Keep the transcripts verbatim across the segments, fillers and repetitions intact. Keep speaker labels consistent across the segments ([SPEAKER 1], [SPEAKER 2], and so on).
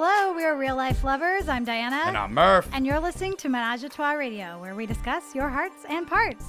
[SPEAKER 1] Hello, we are Real Life Lovers. I'm Diana.
[SPEAKER 2] And I'm Murph.
[SPEAKER 1] And you're listening to Menage a Trois Radio, where we discuss your hearts and parts.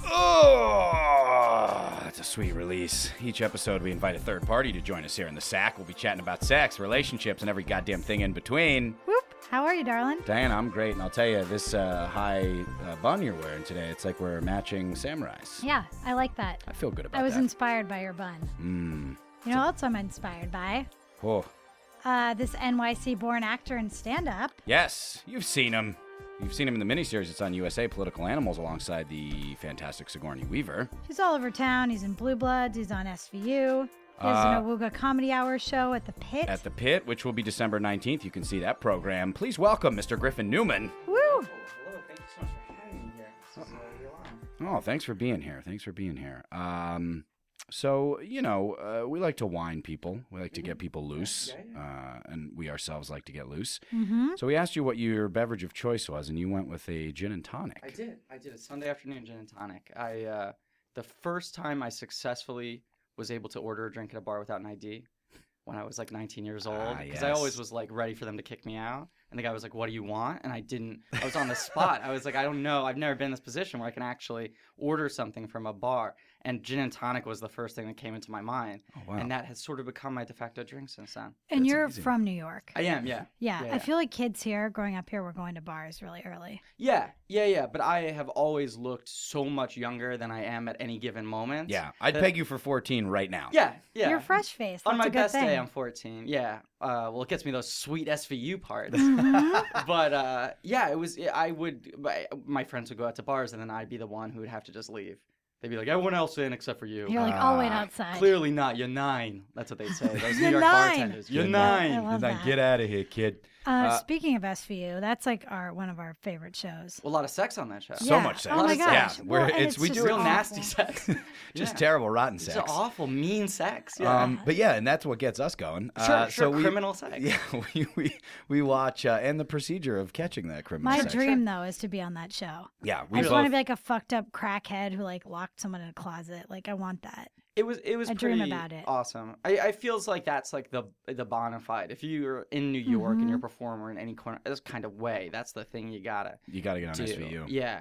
[SPEAKER 2] Oh, that's a sweet release. Each episode, we invite a third party to join us here in the sack. We'll be chatting about sex, relationships, and every goddamn thing in between.
[SPEAKER 1] Whoop. How are you, darling?
[SPEAKER 2] Diana, I'm great. And I'll tell you, this uh, high uh, bun you're wearing today, it's like we're matching samurais.
[SPEAKER 1] Yeah, I like that.
[SPEAKER 2] I feel good about that.
[SPEAKER 1] I was
[SPEAKER 2] that.
[SPEAKER 1] inspired by your bun.
[SPEAKER 2] Mm.
[SPEAKER 1] You know what else I'm inspired by?
[SPEAKER 2] Oh.
[SPEAKER 1] Uh, this N Y C-born actor and stand-up.
[SPEAKER 2] Yes, you've seen him. You've seen him in the miniseries. It's on U S A, Political Animals, alongside the fantastic Sigourney Weaver.
[SPEAKER 1] He's all over town. He's in Blue Bloods. He's on S V U. He has
[SPEAKER 2] Uh,
[SPEAKER 1] an Awooga Comedy Hour show at the Pit.
[SPEAKER 2] At the Pit, which will be December nineteenth. You can see that program. Please welcome Mister Griffin Newman.
[SPEAKER 1] Woo!
[SPEAKER 3] Hello, thank you so much for having me here. This is uh, real honor.
[SPEAKER 2] Oh, thanks for being here. Thanks for being here. Um, so, you know, uh, we like to wine people. We like to get people loose.
[SPEAKER 3] Yeah, yeah.
[SPEAKER 2] Uh, and we ourselves like to get loose.
[SPEAKER 1] Mm-hmm.
[SPEAKER 2] So we asked you what your beverage of choice was, and you went with a gin and tonic.
[SPEAKER 3] I did. I did a Sunday afternoon gin and tonic. I uh, the first time I successfully was able to order a drink at a bar without an I D when I was like nineteen years old,
[SPEAKER 2] Ah,
[SPEAKER 3] because I
[SPEAKER 2] yes.
[SPEAKER 3] always was like ready for them to kick me out. And the guy was like, "What do you want?" And I didn't. I was on the spot. I was like, "I don't know. I've never been in this position where I can actually order something from a bar." And gin and tonic was the first thing that came into my mind.
[SPEAKER 2] Oh, wow.
[SPEAKER 3] And that has sort of become my de facto drink since then.
[SPEAKER 1] And
[SPEAKER 2] That's
[SPEAKER 1] you're
[SPEAKER 2] amazing.
[SPEAKER 1] from New York.
[SPEAKER 3] I am, yeah.
[SPEAKER 1] yeah,
[SPEAKER 3] Yeah,
[SPEAKER 1] I
[SPEAKER 3] yeah.
[SPEAKER 1] feel like kids here, growing up here, were going to bars really early.
[SPEAKER 3] Yeah, yeah, yeah. But I have always looked so much younger than I am at any given moment.
[SPEAKER 2] Yeah, I'd
[SPEAKER 3] that-
[SPEAKER 2] peg you for fourteen right now.
[SPEAKER 3] Yeah, yeah.
[SPEAKER 1] You're fresh faced.
[SPEAKER 3] On my
[SPEAKER 1] a good
[SPEAKER 3] best
[SPEAKER 1] thing.
[SPEAKER 3] day, I'm fourteen. Yeah. Uh, well, it gets me those sweet S V U parts.
[SPEAKER 1] Mhm.
[SPEAKER 3] but uh, yeah, it was. I would. My, my friends would go out to bars, and then I'd be the one who would have to just leave. They'd be like, "Everyone else in except for you."
[SPEAKER 1] You're like, I'll wait
[SPEAKER 2] Ah,
[SPEAKER 1] outside.
[SPEAKER 3] Clearly not. You're nine. That's what they'd say. Those New
[SPEAKER 1] You're
[SPEAKER 3] York
[SPEAKER 1] nine.
[SPEAKER 3] bartenders. You're
[SPEAKER 2] You're
[SPEAKER 3] nine.
[SPEAKER 1] I love that.
[SPEAKER 2] Get out of here, kid.
[SPEAKER 1] Uh,
[SPEAKER 2] Uh,
[SPEAKER 1] speaking of S V U, that's like our one of our favorite shows.
[SPEAKER 3] A lot of sex on that show.
[SPEAKER 2] So
[SPEAKER 1] Yeah.
[SPEAKER 2] much sex.
[SPEAKER 1] Oh my
[SPEAKER 3] Lots of
[SPEAKER 1] gosh.
[SPEAKER 2] Yeah,
[SPEAKER 1] Well,
[SPEAKER 2] we're,
[SPEAKER 1] and
[SPEAKER 2] it's, we
[SPEAKER 1] just
[SPEAKER 2] do
[SPEAKER 3] Real
[SPEAKER 2] it.
[SPEAKER 1] awful.
[SPEAKER 3] nasty sex.
[SPEAKER 2] Just
[SPEAKER 3] Yeah.
[SPEAKER 2] terrible, rotten
[SPEAKER 3] It's
[SPEAKER 2] sex.
[SPEAKER 3] awful, mean sex. Yeah.
[SPEAKER 2] Um, but yeah, and that's what gets us going.
[SPEAKER 3] sure,
[SPEAKER 2] Uh,
[SPEAKER 3] sure.
[SPEAKER 2] so we,
[SPEAKER 3] criminal sex.
[SPEAKER 2] Yeah, we we, we watch uh, and the procedure of catching that criminal
[SPEAKER 1] My
[SPEAKER 2] sex.
[SPEAKER 1] dream, though, is to be on that show.
[SPEAKER 2] Yeah,
[SPEAKER 1] I
[SPEAKER 2] we
[SPEAKER 1] just
[SPEAKER 2] both.
[SPEAKER 1] want to be like a fucked up crackhead who like locked someone in a closet. Like I want that.
[SPEAKER 3] It was it was
[SPEAKER 1] I dream
[SPEAKER 3] pretty
[SPEAKER 1] about it.
[SPEAKER 3] awesome. I, I feels like that's like the the bona fide. If you're in New York and
[SPEAKER 1] Mm-hmm.
[SPEAKER 3] you're a performer in any corner, this kind of way, that's the thing you gotta
[SPEAKER 2] you got to get on
[SPEAKER 3] do.
[SPEAKER 2] S V U.
[SPEAKER 3] Yeah.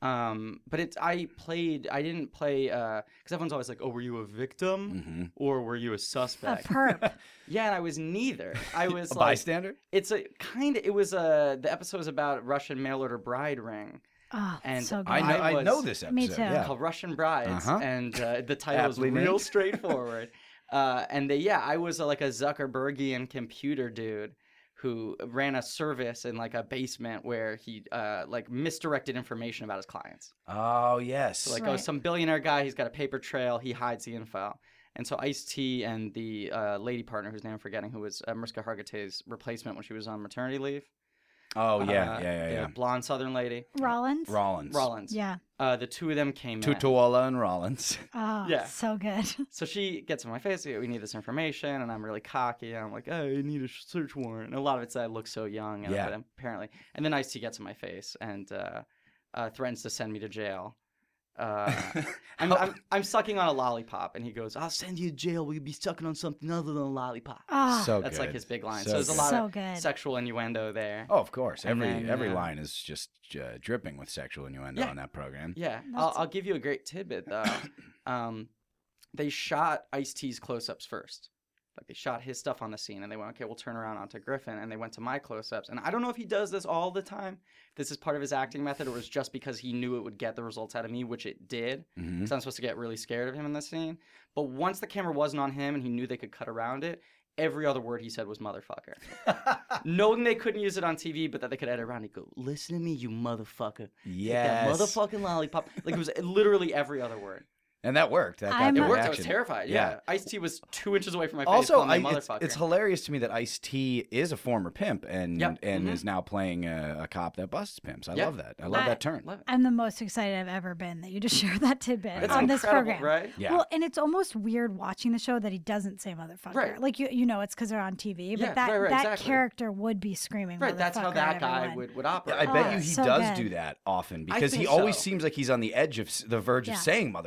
[SPEAKER 3] Um, but it's I played. I didn't play because everyone's always like, "Oh, were you a victim
[SPEAKER 2] Mm-hmm.
[SPEAKER 3] or were you a
[SPEAKER 1] A
[SPEAKER 3] suspect?"
[SPEAKER 1] perp.
[SPEAKER 3] Yeah, and I was neither. I was
[SPEAKER 2] A
[SPEAKER 3] like,
[SPEAKER 2] bystander.
[SPEAKER 3] it's a kind of. It was a the episode was about Russian mail order bride ring.
[SPEAKER 1] Oh,
[SPEAKER 3] And
[SPEAKER 1] so good.
[SPEAKER 2] I know. I,
[SPEAKER 3] I
[SPEAKER 2] know
[SPEAKER 3] was-
[SPEAKER 2] this episode.
[SPEAKER 1] Me too.
[SPEAKER 2] Yeah.
[SPEAKER 3] Called Russian Brides,
[SPEAKER 2] Uh-huh.
[SPEAKER 3] and uh, the title is
[SPEAKER 2] Aptly
[SPEAKER 3] real
[SPEAKER 2] named.
[SPEAKER 3] straightforward. uh, and they, yeah, I was uh, like a Zuckerbergian computer dude who ran a service in like a basement where he uh, like misdirected information about his clients.
[SPEAKER 2] Oh yes.
[SPEAKER 3] So like, oh,
[SPEAKER 1] Right.
[SPEAKER 3] some billionaire guy, he's got a paper trail, he hides the info. And so Ice-T and the uh, lady partner, whose name I'm forgetting, who was uh, Mariska Hargitay's replacement when she was on maternity leave.
[SPEAKER 2] oh yeah,
[SPEAKER 3] Uh,
[SPEAKER 2] yeah, yeah,
[SPEAKER 3] the
[SPEAKER 2] yeah.
[SPEAKER 3] blonde Southern lady,
[SPEAKER 1] Rollins.
[SPEAKER 2] Rollins.
[SPEAKER 3] Rollins.
[SPEAKER 1] Yeah.
[SPEAKER 3] Uh, the two of them came in.
[SPEAKER 2] Tutuola and Rollins.
[SPEAKER 1] Oh,
[SPEAKER 3] Yeah.
[SPEAKER 1] so good.
[SPEAKER 3] So she gets in my face, we need this information, and I'm really cocky, and I'm like, oh, I need a search warrant. And a lot of it's that I look so young, and
[SPEAKER 2] Yeah.
[SPEAKER 3] but apparently. And then Ice-T gets in my face and uh, uh, threatens to send me to jail. Uh, I'm, I'm, I'm sucking on a lollipop, and he goes, I'll send you to jail. We'll be sucking on something other than a lollipop.
[SPEAKER 1] Oh,
[SPEAKER 2] so
[SPEAKER 3] That's
[SPEAKER 2] good.
[SPEAKER 3] like his big line.
[SPEAKER 2] So
[SPEAKER 3] So, there's a
[SPEAKER 2] good.
[SPEAKER 3] lot
[SPEAKER 1] So
[SPEAKER 3] of
[SPEAKER 1] good.
[SPEAKER 3] sexual innuendo there.
[SPEAKER 2] Oh, of course.
[SPEAKER 3] And
[SPEAKER 2] Every
[SPEAKER 3] then,
[SPEAKER 2] every
[SPEAKER 3] uh,
[SPEAKER 2] line is just uh, dripping with sexual innuendo
[SPEAKER 3] Yeah.
[SPEAKER 2] on that program.
[SPEAKER 3] Yeah, I'll,
[SPEAKER 1] That's-
[SPEAKER 3] I'll give you a great tidbit though. um, they shot Ice-T's close-ups first. Like they shot his stuff on the scene, and they went, okay, we'll turn around onto Griffin, and they went to my close-ups. And I don't know if he does this all the time. If this is part of his acting method, or was just because he knew it would get the results out of me, which it did.
[SPEAKER 2] Mhm.
[SPEAKER 3] Because I'm supposed to get really scared of him in this scene. But once the camera wasn't on him, and he knew they could cut around it, every other word he said was motherfucker. Knowing they couldn't use it on T V, but that they could edit around, he'd go, listen to me, you motherfucker. Get
[SPEAKER 2] Yes.
[SPEAKER 3] that motherfucking lollipop. Like it was literally every other word.
[SPEAKER 2] And that worked. That got
[SPEAKER 1] I'm-
[SPEAKER 2] the
[SPEAKER 3] It worked. I
[SPEAKER 2] reaction.
[SPEAKER 3] was terrified.
[SPEAKER 2] Yeah.
[SPEAKER 3] Yeah. Ice-T was two inches away from my face.
[SPEAKER 2] Also,
[SPEAKER 3] calling
[SPEAKER 2] I,
[SPEAKER 3] me a
[SPEAKER 2] it's,
[SPEAKER 3] motherfucker.
[SPEAKER 2] it's hilarious to me that Ice-T is a former pimp and
[SPEAKER 3] Yep.
[SPEAKER 2] and
[SPEAKER 3] Mhm.
[SPEAKER 2] is now playing a, a cop that busts pimps. I
[SPEAKER 3] Yeah.
[SPEAKER 2] love that. I love
[SPEAKER 1] I-
[SPEAKER 2] that turn.
[SPEAKER 3] Love it.
[SPEAKER 1] I'm the most excited I've ever been that you just shared that tidbit
[SPEAKER 3] It's
[SPEAKER 1] on this
[SPEAKER 3] incredible,
[SPEAKER 1] program.
[SPEAKER 3] right?
[SPEAKER 2] Yeah.
[SPEAKER 1] Well, and it's almost weird watching the show that he doesn't say motherfucker.
[SPEAKER 3] Right.
[SPEAKER 1] Like you, you know, it's because they're on T V, but
[SPEAKER 3] Yeah,
[SPEAKER 1] that
[SPEAKER 3] right, right,
[SPEAKER 1] that
[SPEAKER 3] exactly.
[SPEAKER 1] character would be screaming.
[SPEAKER 3] Right. That's how
[SPEAKER 1] motherfucker
[SPEAKER 3] that
[SPEAKER 1] at
[SPEAKER 3] guy
[SPEAKER 1] everyone.
[SPEAKER 3] would, would operate.
[SPEAKER 2] I bet
[SPEAKER 1] Oh,
[SPEAKER 2] you he
[SPEAKER 1] so
[SPEAKER 2] does
[SPEAKER 1] good.
[SPEAKER 2] do that often
[SPEAKER 3] I
[SPEAKER 2] because he
[SPEAKER 3] think
[SPEAKER 2] always
[SPEAKER 3] so.
[SPEAKER 2] seems like he's on the edge of s- the verge
[SPEAKER 1] Yeah.
[SPEAKER 2] of saying
[SPEAKER 3] I
[SPEAKER 2] motherfucker
[SPEAKER 3] think so.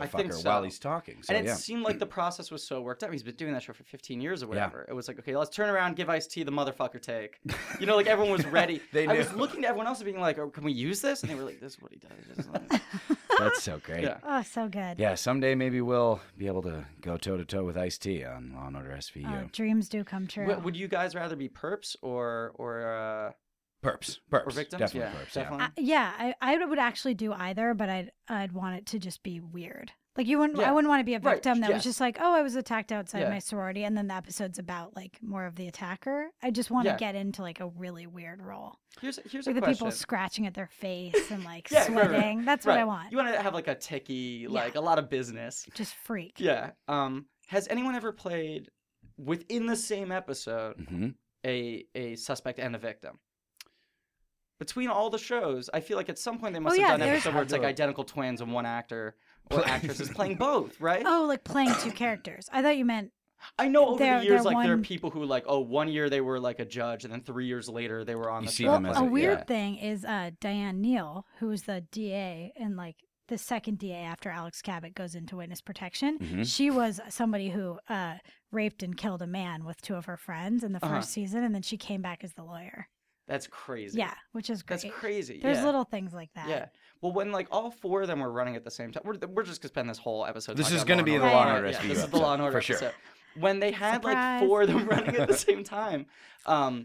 [SPEAKER 2] while he's talking. So,
[SPEAKER 3] and it
[SPEAKER 2] yeah.
[SPEAKER 3] seemed like the process was so worked out. He's been doing that show for fifteen years or
[SPEAKER 2] Yeah.
[SPEAKER 3] whatever. It was like, okay, let's turn around, give Ice-T the motherfucker take. You know, like everyone was ready.
[SPEAKER 2] They
[SPEAKER 3] I was
[SPEAKER 2] knew.
[SPEAKER 3] looking to everyone else and being like, oh, can we use this? And they were like, this is what he does. Just like,
[SPEAKER 2] That's so great.
[SPEAKER 3] yeah.
[SPEAKER 1] Oh, so good.
[SPEAKER 2] Yeah, someday maybe we'll be able to go toe to toe with Ice-T on Law and Order S V U.
[SPEAKER 1] Oh, dreams do come true.
[SPEAKER 3] W- would you guys rather be perps or or uh,
[SPEAKER 2] Perps, perps,
[SPEAKER 3] or victims?
[SPEAKER 2] definitely
[SPEAKER 3] yeah,
[SPEAKER 2] perps. Yeah.
[SPEAKER 3] definitely.
[SPEAKER 1] Uh, yeah, I, I would actually do either, but I'd I'd want it to just be weird. Like you wouldn't,
[SPEAKER 3] Yeah.
[SPEAKER 1] I wouldn't want to be a
[SPEAKER 3] Right,
[SPEAKER 1] victim that
[SPEAKER 3] yes.
[SPEAKER 1] was just like, oh, I was attacked outside
[SPEAKER 3] Yeah.
[SPEAKER 1] my sorority, and then the episode's about like more of the attacker. I just want to
[SPEAKER 3] Yeah.
[SPEAKER 1] get into like a really weird role,
[SPEAKER 3] Here's here's
[SPEAKER 1] like
[SPEAKER 3] a
[SPEAKER 1] the
[SPEAKER 3] question.
[SPEAKER 1] people scratching at their face and like
[SPEAKER 3] Yeah, right, right.
[SPEAKER 1] sweating. That's what I
[SPEAKER 3] Right.
[SPEAKER 1] want.
[SPEAKER 3] You want to have like a ticky, like a lot of business.
[SPEAKER 1] Just freak.
[SPEAKER 3] Yeah. Um. Has anyone ever played within the same episode
[SPEAKER 2] Mm-hmm.
[SPEAKER 3] a a suspect and a victim? Between all the shows, I feel like at some point they must
[SPEAKER 1] Oh,
[SPEAKER 3] have
[SPEAKER 1] yeah,
[SPEAKER 3] done an
[SPEAKER 1] there's-
[SPEAKER 3] episode where it's like
[SPEAKER 2] Had to-
[SPEAKER 3] identical twins and one actor or actress is playing both, right?
[SPEAKER 1] Oh, like playing two characters. I thought you meant
[SPEAKER 3] I know over
[SPEAKER 1] they're-
[SPEAKER 3] the years,
[SPEAKER 1] they're
[SPEAKER 3] like there are
[SPEAKER 1] one-
[SPEAKER 3] people who like, oh, one year they were like a judge, and then three years later they were on
[SPEAKER 2] You
[SPEAKER 3] the
[SPEAKER 2] see
[SPEAKER 3] show.
[SPEAKER 2] them
[SPEAKER 1] well,
[SPEAKER 2] as
[SPEAKER 1] a
[SPEAKER 2] a-
[SPEAKER 1] weird
[SPEAKER 3] yeah.
[SPEAKER 1] thing is uh, Diane Neal, who was the D A in like the second D A after Alex Cabot goes into witness protection.
[SPEAKER 2] Mhm.
[SPEAKER 1] She was somebody who uh, raped and killed a man with two of her friends in the first
[SPEAKER 3] Uh-huh.
[SPEAKER 1] season, and then she came back as the lawyer.
[SPEAKER 3] That's crazy.
[SPEAKER 1] Yeah, which is great.
[SPEAKER 3] That's crazy.
[SPEAKER 1] There's
[SPEAKER 3] yeah.
[SPEAKER 1] little things like that.
[SPEAKER 3] Yeah. Well, when like all four of them were running at the same time, we're, we're just gonna spend this whole episode.
[SPEAKER 2] This
[SPEAKER 3] talking
[SPEAKER 2] is
[SPEAKER 3] about
[SPEAKER 2] gonna be the
[SPEAKER 3] Order.
[SPEAKER 1] Law and
[SPEAKER 2] Order
[SPEAKER 3] Yeah,
[SPEAKER 2] S V U
[SPEAKER 3] This is the
[SPEAKER 2] episode,
[SPEAKER 3] Law and Order
[SPEAKER 2] for sure.
[SPEAKER 3] episode. When they had like
[SPEAKER 1] Surprise.
[SPEAKER 3] four of them running at the same time, um,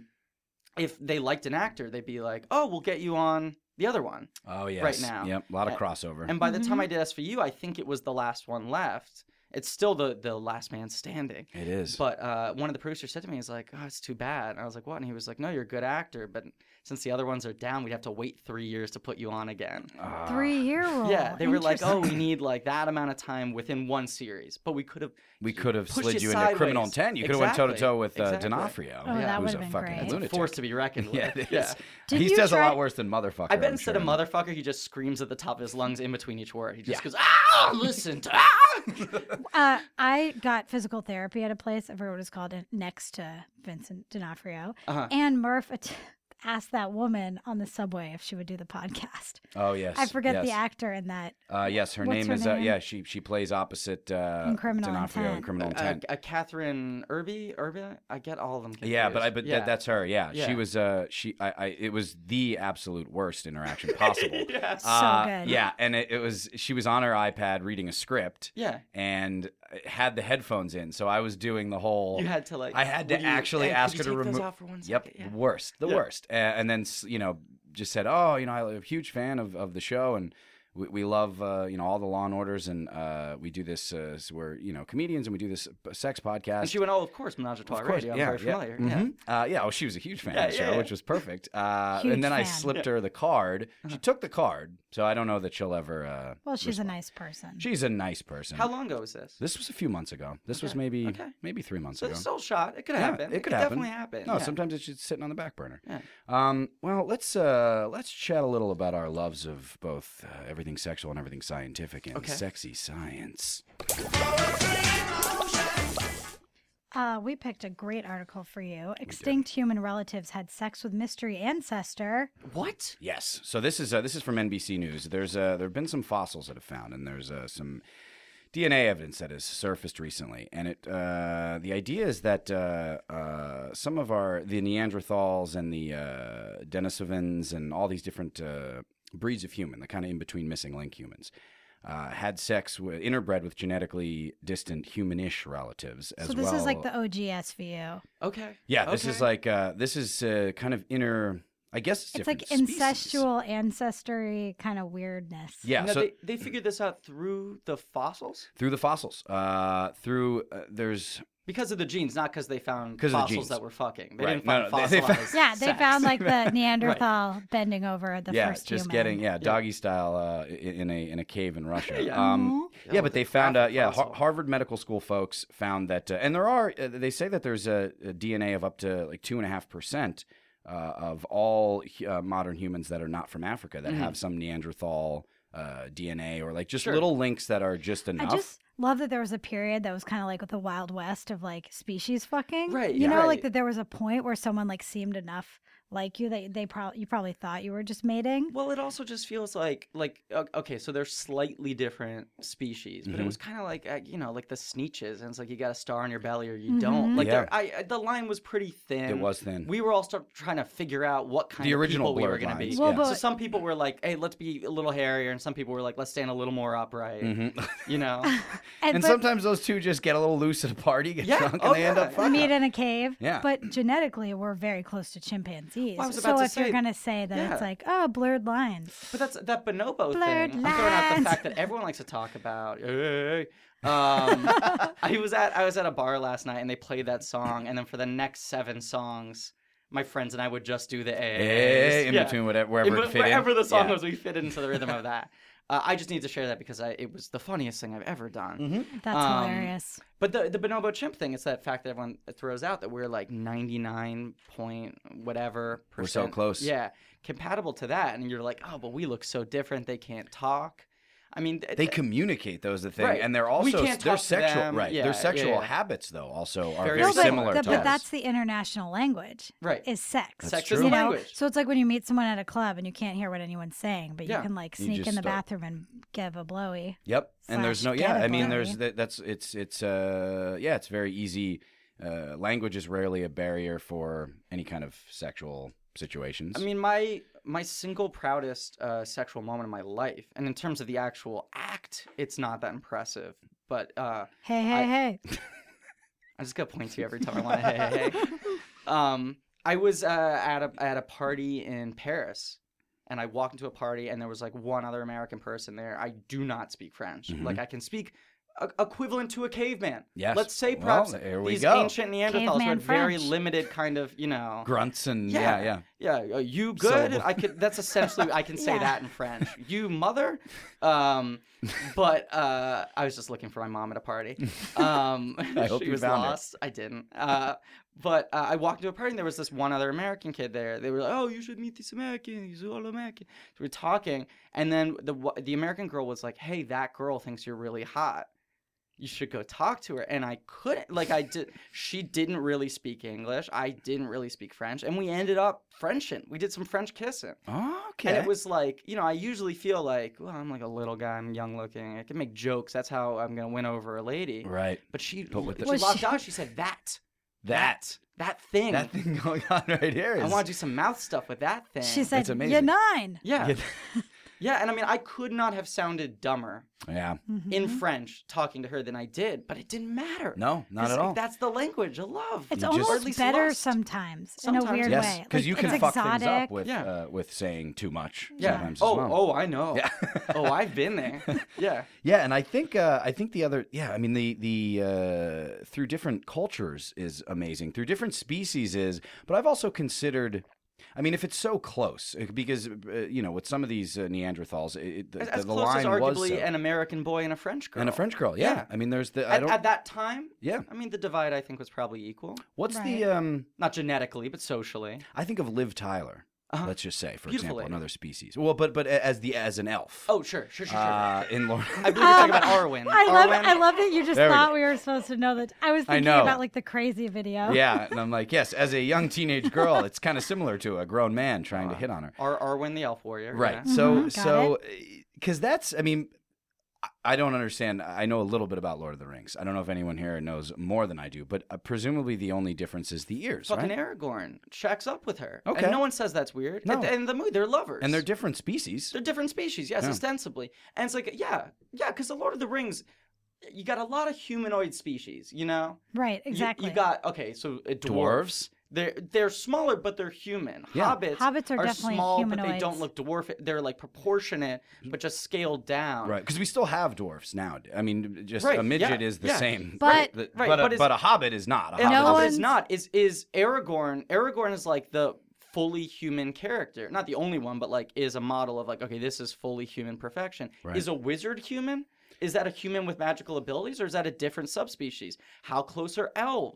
[SPEAKER 3] if they liked an actor, they'd be like, "Oh, we'll get you on the other one."
[SPEAKER 2] Oh yes.
[SPEAKER 3] Right now.
[SPEAKER 2] Yep. A lot of
[SPEAKER 3] And-
[SPEAKER 2] crossover.
[SPEAKER 3] And by the time
[SPEAKER 1] Mhm.
[SPEAKER 3] I did S V U, I think it was the last one left. It's still the the last man standing.
[SPEAKER 2] it is.
[SPEAKER 3] But uh, one of the producers said to me, "He's like, oh, it's too bad." And I was like, "What?" And he was like, "No, you're a good actor, but since the other ones are down, we'd have to wait three years to put you on again."
[SPEAKER 2] Ah.
[SPEAKER 1] Three year rule.
[SPEAKER 3] Yeah, they were like, "Oh, we
[SPEAKER 1] Interesting.
[SPEAKER 3] need like that amount of time within one series," but we could have.
[SPEAKER 2] We could have
[SPEAKER 3] pushed
[SPEAKER 2] slid
[SPEAKER 3] you
[SPEAKER 2] you into Criminal
[SPEAKER 3] sideways.
[SPEAKER 2] Intent. You could have went toe to toe
[SPEAKER 3] Exactly.
[SPEAKER 2] with uh,
[SPEAKER 3] Exactly.
[SPEAKER 2] D'Onofrio.
[SPEAKER 1] Oh, that
[SPEAKER 2] who's
[SPEAKER 1] would've
[SPEAKER 2] a
[SPEAKER 1] been
[SPEAKER 2] fucking
[SPEAKER 1] great.
[SPEAKER 3] It's a
[SPEAKER 2] lunatic.
[SPEAKER 3] force to be reckoned with.
[SPEAKER 2] Yeah, it is.
[SPEAKER 3] Yeah.
[SPEAKER 1] Did
[SPEAKER 2] he
[SPEAKER 1] you
[SPEAKER 2] says a
[SPEAKER 1] try-
[SPEAKER 2] lot worse than motherfucker.
[SPEAKER 3] I bet
[SPEAKER 2] I'm
[SPEAKER 3] instead
[SPEAKER 2] sure.
[SPEAKER 3] of motherfucker, he just screams at the top of his lungs in between each word. He just
[SPEAKER 2] Yeah.
[SPEAKER 3] goes, "Ah, listen to ah!"
[SPEAKER 1] Uh, I got physical therapy at a place, I forget what it's called, in- next to Vincent D'Onofrio.
[SPEAKER 3] Uh-huh.
[SPEAKER 1] And Murph at- asked that woman on the subway if she would do the podcast.
[SPEAKER 2] Oh yes.
[SPEAKER 1] I forget the
[SPEAKER 2] yes.
[SPEAKER 1] actor in that.
[SPEAKER 2] Uh, yes, her
[SPEAKER 1] What's
[SPEAKER 2] name
[SPEAKER 1] her
[SPEAKER 2] is. Uh,
[SPEAKER 1] name?
[SPEAKER 2] yeah, she she plays opposite uh,
[SPEAKER 1] In Criminal
[SPEAKER 2] D'Onofrio in
[SPEAKER 1] Intent.
[SPEAKER 2] Criminal
[SPEAKER 3] Uh,
[SPEAKER 2] Intent.
[SPEAKER 3] uh, Catherine Irby, Irby. I get all of them confused.
[SPEAKER 2] Yeah, but I but
[SPEAKER 3] yeah.
[SPEAKER 2] that, that's her. Yeah.
[SPEAKER 3] Yeah.
[SPEAKER 2] she was. Uh, she I, I it was the absolute worst interaction possible.
[SPEAKER 3] Yes.
[SPEAKER 1] So
[SPEAKER 2] Uh,
[SPEAKER 1] good.
[SPEAKER 2] Yeah, and it, it was. She was on her iPad reading a script
[SPEAKER 3] Yeah,
[SPEAKER 2] and had the headphones in, so I was doing the whole.
[SPEAKER 3] you had to like.
[SPEAKER 2] I had to
[SPEAKER 3] would you-
[SPEAKER 2] actually
[SPEAKER 3] hey, could
[SPEAKER 2] ask
[SPEAKER 3] you
[SPEAKER 2] her to
[SPEAKER 3] take those
[SPEAKER 2] remove.
[SPEAKER 3] off for one
[SPEAKER 2] Yep,
[SPEAKER 3] second? Yeah.
[SPEAKER 2] the worst, the
[SPEAKER 3] Yeah.
[SPEAKER 2] worst. Uh, and then s- you know, just said, "Oh, you know, I'm a huge fan of, of the show, and we, we love uh, you know all the Law and Orders, and uh, we do this. Uh, so we're you know comedians, and we do this uh, sex podcast."
[SPEAKER 3] And she went, "Oh, of course, Menage a Trois
[SPEAKER 2] Of course,
[SPEAKER 3] Radio. I'm
[SPEAKER 2] yeah,
[SPEAKER 3] very
[SPEAKER 2] yeah.
[SPEAKER 3] familiar."
[SPEAKER 2] Mhm. Uh, yeah, well, she was a huge fan
[SPEAKER 3] Yeah,
[SPEAKER 2] of the
[SPEAKER 3] yeah,
[SPEAKER 2] show,
[SPEAKER 3] yeah.
[SPEAKER 2] which was perfect. Uh,
[SPEAKER 1] Huge
[SPEAKER 2] and then I
[SPEAKER 1] fan.
[SPEAKER 2] slipped her the card.
[SPEAKER 3] Uh-huh.
[SPEAKER 2] She took the card, so I don't know that she'll ever. Uh,
[SPEAKER 1] Well, she's
[SPEAKER 2] respond.
[SPEAKER 1] a nice person.
[SPEAKER 2] She's a nice person.
[SPEAKER 3] How long ago was this?
[SPEAKER 2] This was a few months ago. This was
[SPEAKER 3] Okay,
[SPEAKER 2] maybe
[SPEAKER 3] okay.
[SPEAKER 2] maybe three months
[SPEAKER 3] So
[SPEAKER 2] ago.
[SPEAKER 3] it's still a shot. It could
[SPEAKER 2] Yeah,
[SPEAKER 3] happen.
[SPEAKER 2] it could happen.
[SPEAKER 3] definitely happen.
[SPEAKER 2] No,
[SPEAKER 3] yeah.
[SPEAKER 2] sometimes it's just sitting on the back burner.
[SPEAKER 3] Yeah.
[SPEAKER 2] Um, well, let's uh, let's chat a little about our loves of both uh, everything sexual and everything scientific and
[SPEAKER 3] Okay.
[SPEAKER 2] sexy science.
[SPEAKER 1] Uh, we picked a great article for you. Extinct human relatives had sex with mystery ancestor.
[SPEAKER 3] What?
[SPEAKER 2] Yes. So this is uh, this is from N B C News. There's uh, there have been some fossils that have found, and there's uh, some D N A evidence that has surfaced recently. And it uh, the idea is that uh, uh, some of our the Neanderthals and the uh, Denisovans and all these different uh, breeds of human, the kind of in between missing link humans. Uh, had sex with interbred with genetically distant humanish relatives as
[SPEAKER 1] So this
[SPEAKER 2] well.
[SPEAKER 1] is like the O G S V U.
[SPEAKER 3] Okay.
[SPEAKER 2] yeah. This
[SPEAKER 3] Okay.
[SPEAKER 2] is like uh, this is uh, kind of inner. I guess it's,
[SPEAKER 1] It's like
[SPEAKER 2] different species.
[SPEAKER 1] incestual ancestry kind of weirdness.
[SPEAKER 2] Yeah.
[SPEAKER 3] Now,
[SPEAKER 2] so
[SPEAKER 3] they, they figured this out through the fossils?
[SPEAKER 2] through the fossils, uh, through uh, there's
[SPEAKER 3] Because of the genes, not because they found
[SPEAKER 2] 'Cause of the
[SPEAKER 3] fossils
[SPEAKER 2] genes.
[SPEAKER 3] that were fucking. They
[SPEAKER 2] Right.
[SPEAKER 3] didn't
[SPEAKER 2] No,
[SPEAKER 3] find
[SPEAKER 2] no, they- they found-
[SPEAKER 3] fossilized
[SPEAKER 1] Yeah, they
[SPEAKER 3] sex.
[SPEAKER 1] found like the Neanderthal bending over the
[SPEAKER 2] yeah,
[SPEAKER 1] first
[SPEAKER 2] just
[SPEAKER 1] human.
[SPEAKER 2] getting yeah doggy style uh, in, in a in a cave in Russia.
[SPEAKER 3] Yeah.
[SPEAKER 2] Um,
[SPEAKER 3] Yeah,
[SPEAKER 2] yeah,
[SPEAKER 3] with
[SPEAKER 2] but they
[SPEAKER 3] the
[SPEAKER 2] found uh,
[SPEAKER 3] graphic
[SPEAKER 2] yeah Har-
[SPEAKER 3] fossil.
[SPEAKER 2] Harvard Medical School folks found that, uh, and there are uh, they say that there's a, a D N A of up to like two and a half percent uh, of all uh, modern humans that are not from Africa that
[SPEAKER 3] Mhm.
[SPEAKER 2] have some Neanderthal uh, D N A or like just
[SPEAKER 3] Sure.
[SPEAKER 2] little links that are just
[SPEAKER 1] I
[SPEAKER 2] enough.
[SPEAKER 1] just love that there was a period that was kind of like the Wild West of like species fucking.
[SPEAKER 3] Right,
[SPEAKER 1] You
[SPEAKER 3] yeah.
[SPEAKER 1] know,
[SPEAKER 3] Right.
[SPEAKER 1] like that there was a point where someone like seemed enough like you. They they probably you probably thought you were just mating.
[SPEAKER 3] Well, it also just feels like like o- okay, so they're slightly different species, but
[SPEAKER 2] Mhm.
[SPEAKER 3] it was kind of like uh, you know like the Sneetches, and it's like you got a star on your belly or you
[SPEAKER 1] Mhm.
[SPEAKER 3] don't. Like
[SPEAKER 2] Yeah.
[SPEAKER 3] they're- I, I the line was pretty thin.
[SPEAKER 2] It was thin.
[SPEAKER 3] We were all start trying to figure out what kind
[SPEAKER 2] The
[SPEAKER 3] of
[SPEAKER 2] original
[SPEAKER 3] people we were
[SPEAKER 2] blurred
[SPEAKER 3] going to be.
[SPEAKER 2] lines,
[SPEAKER 1] Well,
[SPEAKER 2] yeah.
[SPEAKER 1] but-
[SPEAKER 3] So some people were like, "Hey, let's be a little hairier," and some people were like, "Let's stand a little more upright."
[SPEAKER 2] Mhm.
[SPEAKER 3] You know,
[SPEAKER 2] And
[SPEAKER 1] but
[SPEAKER 2] sometimes those two just get a little loose at a party, get
[SPEAKER 3] Yeah.
[SPEAKER 2] drunk, and
[SPEAKER 3] Oh,
[SPEAKER 2] they end
[SPEAKER 3] yeah.
[SPEAKER 2] up
[SPEAKER 1] we
[SPEAKER 2] fucking.
[SPEAKER 1] meet in a cave.
[SPEAKER 2] Yeah.
[SPEAKER 1] But genetically, we're very close to chimpanzees.
[SPEAKER 3] Well, I was
[SPEAKER 1] so
[SPEAKER 3] about to
[SPEAKER 1] if
[SPEAKER 3] say-
[SPEAKER 1] you're gonna say that
[SPEAKER 3] yeah.
[SPEAKER 1] it's like, oh, blurred lines.
[SPEAKER 3] but that's that bonobo
[SPEAKER 1] Blurred
[SPEAKER 3] thing. I'm throwing out the
[SPEAKER 1] lines.
[SPEAKER 3] fact that everyone likes to talk about. Hey. Um, I was at I was at a bar last night and they played that song, and then for the next seven songs, my friends and I would just do the A's.
[SPEAKER 2] Hey, in
[SPEAKER 3] Yeah.
[SPEAKER 2] between whatever, wherever
[SPEAKER 3] In-
[SPEAKER 2] it fit
[SPEAKER 3] wherever
[SPEAKER 2] in.
[SPEAKER 3] the song
[SPEAKER 2] Yeah.
[SPEAKER 3] was, we fit into the rhythm of that. Uh, I just need to share that because I, it was the funniest thing I've ever done.
[SPEAKER 2] Mhm.
[SPEAKER 1] That's
[SPEAKER 3] Um,
[SPEAKER 1] hilarious.
[SPEAKER 3] But the the bonobo chimp thing, it's that fact that everyone throws out that we're like ninety-nine point whatever percent.
[SPEAKER 2] We're so close.
[SPEAKER 3] Yeah, compatible to that, and you're like, oh, but we look so different. They can't talk. I mean, th-
[SPEAKER 2] They
[SPEAKER 3] th-
[SPEAKER 2] communicate, those the thing,
[SPEAKER 3] Right.
[SPEAKER 2] and they're
[SPEAKER 3] We
[SPEAKER 2] also
[SPEAKER 3] can't
[SPEAKER 2] their
[SPEAKER 3] talk to
[SPEAKER 2] sexual
[SPEAKER 3] them.
[SPEAKER 2] right.
[SPEAKER 3] Yeah,
[SPEAKER 2] Their
[SPEAKER 3] yeah,
[SPEAKER 2] sexual
[SPEAKER 3] yeah.
[SPEAKER 2] habits though also are
[SPEAKER 3] Very
[SPEAKER 2] very
[SPEAKER 1] No, but,
[SPEAKER 2] similar
[SPEAKER 1] th-
[SPEAKER 2] to
[SPEAKER 1] but
[SPEAKER 2] us.
[SPEAKER 1] that's the international language.
[SPEAKER 3] right.
[SPEAKER 1] Is sex.
[SPEAKER 2] That's
[SPEAKER 3] Sex
[SPEAKER 2] true.
[SPEAKER 3] is
[SPEAKER 1] You
[SPEAKER 3] the
[SPEAKER 1] know,
[SPEAKER 3] language.
[SPEAKER 1] so it's like when you meet someone at a club and you can't hear what anyone's saying, but
[SPEAKER 3] Yeah.
[SPEAKER 1] you can like
[SPEAKER 2] You
[SPEAKER 1] sneak
[SPEAKER 2] just
[SPEAKER 1] in the
[SPEAKER 2] start-
[SPEAKER 1] bathroom and give a blowy.
[SPEAKER 2] Yep. And there's no
[SPEAKER 1] slash
[SPEAKER 2] yeah, I mean
[SPEAKER 1] category.
[SPEAKER 2] there's that, that's it's it's uh yeah, it's very easy. Uh language is rarely a barrier for any kind of sexual situations.
[SPEAKER 3] I mean, my my single proudest uh, sexual moment in my life, and in terms of the actual act, it's not that impressive. But uh,
[SPEAKER 1] Hey, hey,
[SPEAKER 3] I-
[SPEAKER 1] hey.
[SPEAKER 3] I'm just gonna point to you every time I want to. Hey, hey, hey. Um, I was uh, at a at a party in Paris, and I walked into a party, and there was like one other American person there. I do not speak French.
[SPEAKER 2] Mhm.
[SPEAKER 3] Like I can speak a- equivalent to a caveman.
[SPEAKER 2] Yes.
[SPEAKER 3] Let's say
[SPEAKER 2] Well,
[SPEAKER 3] perhaps
[SPEAKER 2] there we
[SPEAKER 3] these
[SPEAKER 2] go.
[SPEAKER 3] ancient Neanderthals who
[SPEAKER 1] Caveman
[SPEAKER 3] had very
[SPEAKER 1] French.
[SPEAKER 3] limited kind of, you know.
[SPEAKER 2] grunts and yeah,
[SPEAKER 3] Yeah.
[SPEAKER 2] yeah.
[SPEAKER 3] Yeah, uh, you good?
[SPEAKER 2] Syllable.
[SPEAKER 3] I could. That's essentially I can say
[SPEAKER 1] Yeah.
[SPEAKER 3] that in French. You mother, um, but uh, I was just looking for my mom at a party. Um,
[SPEAKER 2] I hope
[SPEAKER 3] she
[SPEAKER 2] you
[SPEAKER 3] was
[SPEAKER 2] found her.
[SPEAKER 3] lost. I didn't. Uh, but uh, I walked into a party and there was this one other American kid there. They were like, "Oh, you should meet this American. He's all American." So we were talking, and then the wa- the American girl was like, "Hey, that girl thinks you're really hot. You should go talk to her." And I couldn't, like, I did. She didn't really speak English. I didn't really speak French, and we ended up Frenching. We did some French kissing,
[SPEAKER 2] Oh, okay.
[SPEAKER 3] and it was like, you know, I usually feel like, well, I'm like a little guy. I'm young looking. I can make jokes. That's how I'm gonna win over a lady.
[SPEAKER 2] right.
[SPEAKER 3] But she,
[SPEAKER 2] But with the-
[SPEAKER 3] she
[SPEAKER 1] Was
[SPEAKER 3] locked
[SPEAKER 1] she-
[SPEAKER 3] out. She said that,
[SPEAKER 2] That
[SPEAKER 3] that thing.
[SPEAKER 2] that thing going on right here is
[SPEAKER 3] I want to do some mouth stuff with that thing.
[SPEAKER 1] She said,
[SPEAKER 2] amazing.
[SPEAKER 1] "You're nine."
[SPEAKER 3] yeah,
[SPEAKER 2] Yeah.
[SPEAKER 3] yeah. And I mean, I could not have sounded dumber
[SPEAKER 2] yeah.
[SPEAKER 1] Mhm.
[SPEAKER 3] in French talking to her than I did, but it didn't matter.
[SPEAKER 2] No, not
[SPEAKER 3] 'Cause,
[SPEAKER 2] at
[SPEAKER 3] like,
[SPEAKER 2] all.
[SPEAKER 3] That's the language of love.
[SPEAKER 1] It's
[SPEAKER 2] You
[SPEAKER 1] almost
[SPEAKER 2] just-
[SPEAKER 3] Or at least
[SPEAKER 1] better
[SPEAKER 3] lust.
[SPEAKER 1] sometimes, in
[SPEAKER 3] Sometimes,
[SPEAKER 1] a weird
[SPEAKER 3] yes.
[SPEAKER 1] way.
[SPEAKER 2] Yes, because
[SPEAKER 1] Like,
[SPEAKER 2] you can
[SPEAKER 1] it's
[SPEAKER 2] fuck
[SPEAKER 1] exotic.
[SPEAKER 2] things up with
[SPEAKER 3] Yeah.
[SPEAKER 2] uh, with saying too much.
[SPEAKER 3] Yeah.
[SPEAKER 2] Sometimes
[SPEAKER 3] Oh,
[SPEAKER 2] as well.
[SPEAKER 3] oh, I know.
[SPEAKER 2] Yeah.
[SPEAKER 3] oh, I've been there. Yeah.
[SPEAKER 2] Yeah, and I think uh, I think the other yeah, I mean the the uh, through different cultures is amazing. Through different species is, but I've also considered. I mean, if it's so close, uh, because uh, you know, with some of these uh, Neanderthals, it, the,
[SPEAKER 3] As,
[SPEAKER 2] the,
[SPEAKER 3] as
[SPEAKER 2] the
[SPEAKER 3] close
[SPEAKER 2] line
[SPEAKER 3] as
[SPEAKER 2] was
[SPEAKER 3] arguably
[SPEAKER 2] so.
[SPEAKER 3] an American boy and a French girl.
[SPEAKER 2] and a French girl. Yeah.
[SPEAKER 3] Yeah.
[SPEAKER 2] I mean, there's the I
[SPEAKER 3] At,
[SPEAKER 2] don't.
[SPEAKER 3] at that time,
[SPEAKER 2] yeah,
[SPEAKER 3] I mean, the divide I think was probably equal.
[SPEAKER 2] what's
[SPEAKER 1] Right.
[SPEAKER 2] the um?
[SPEAKER 3] Not genetically, but socially.
[SPEAKER 2] I think of Liv Tyler.
[SPEAKER 3] Uh-huh.
[SPEAKER 2] Let's just say, for
[SPEAKER 3] Beautiful
[SPEAKER 2] example,
[SPEAKER 3] lady.
[SPEAKER 2] another species. Well, but but as the as an elf.
[SPEAKER 3] Oh, sure, sure, sure, sure.
[SPEAKER 2] Uh, in Lord.
[SPEAKER 3] I believe you're talking about Arwen.
[SPEAKER 1] I love
[SPEAKER 3] Arwen,
[SPEAKER 1] I love that you just
[SPEAKER 2] There we
[SPEAKER 1] thought
[SPEAKER 2] go.
[SPEAKER 1] we, were supposed to know that. I was
[SPEAKER 2] I
[SPEAKER 1] thinking
[SPEAKER 2] know.
[SPEAKER 1] about like the crazy video.
[SPEAKER 2] Yeah, and I'm like, yes, as a young teenage girl, it's kind of similar to a grown man trying to
[SPEAKER 3] Uh,
[SPEAKER 2] hit on her.
[SPEAKER 3] Ar- Arwen the elf warrior.
[SPEAKER 2] Right.
[SPEAKER 3] yeah.
[SPEAKER 2] So,
[SPEAKER 1] Mhm, got
[SPEAKER 2] so, because that's, I mean, I- I don't understand. I know a little bit about Lord of the Rings. I don't know if anyone here knows more than I do, but uh, presumably the only difference is the ears,
[SPEAKER 3] Fucking
[SPEAKER 2] right?
[SPEAKER 3] Aragorn shacks up with her.
[SPEAKER 2] Okay.
[SPEAKER 3] And no one says that's weird.
[SPEAKER 2] No.
[SPEAKER 3] At the end of the movie, they're lovers.
[SPEAKER 2] And they're different species.
[SPEAKER 3] They're different species, yes,
[SPEAKER 2] Yeah.
[SPEAKER 3] ostensibly. And it's like, yeah, yeah, because the Lord of the Rings, you got a lot of humanoid species, you know?
[SPEAKER 1] Right,
[SPEAKER 3] You-
[SPEAKER 1] exactly.
[SPEAKER 3] You, got, okay, so uh, dwarves.
[SPEAKER 2] Dwarves.
[SPEAKER 3] They're they're smaller, but they're human.
[SPEAKER 2] Yeah.
[SPEAKER 3] Hobbits,
[SPEAKER 1] Hobbits are definitely
[SPEAKER 3] small, but they
[SPEAKER 1] humanoids.
[SPEAKER 3] don't look dwarf. They're like proportionate, but just scaled down.
[SPEAKER 2] Right, because we still have dwarfs now. I mean, just
[SPEAKER 3] Right,
[SPEAKER 2] a midget
[SPEAKER 3] yeah,
[SPEAKER 2] is the
[SPEAKER 3] yeah.
[SPEAKER 2] same.
[SPEAKER 1] But-
[SPEAKER 2] The-
[SPEAKER 3] Right,
[SPEAKER 2] but,
[SPEAKER 3] but
[SPEAKER 2] a,
[SPEAKER 3] it's-
[SPEAKER 2] but a hobbit is not. A
[SPEAKER 3] And
[SPEAKER 2] hobbit
[SPEAKER 1] no
[SPEAKER 3] Hobbit
[SPEAKER 2] is-
[SPEAKER 1] one's-
[SPEAKER 3] is not. Is is Aragorn? Aragorn is like the fully human character. Not the only one, but like is a model of like, okay, this is fully human perfection.
[SPEAKER 2] Right.
[SPEAKER 3] Is a wizard human? Is that a human with magical abilities, or is that a different subspecies? How close are elves?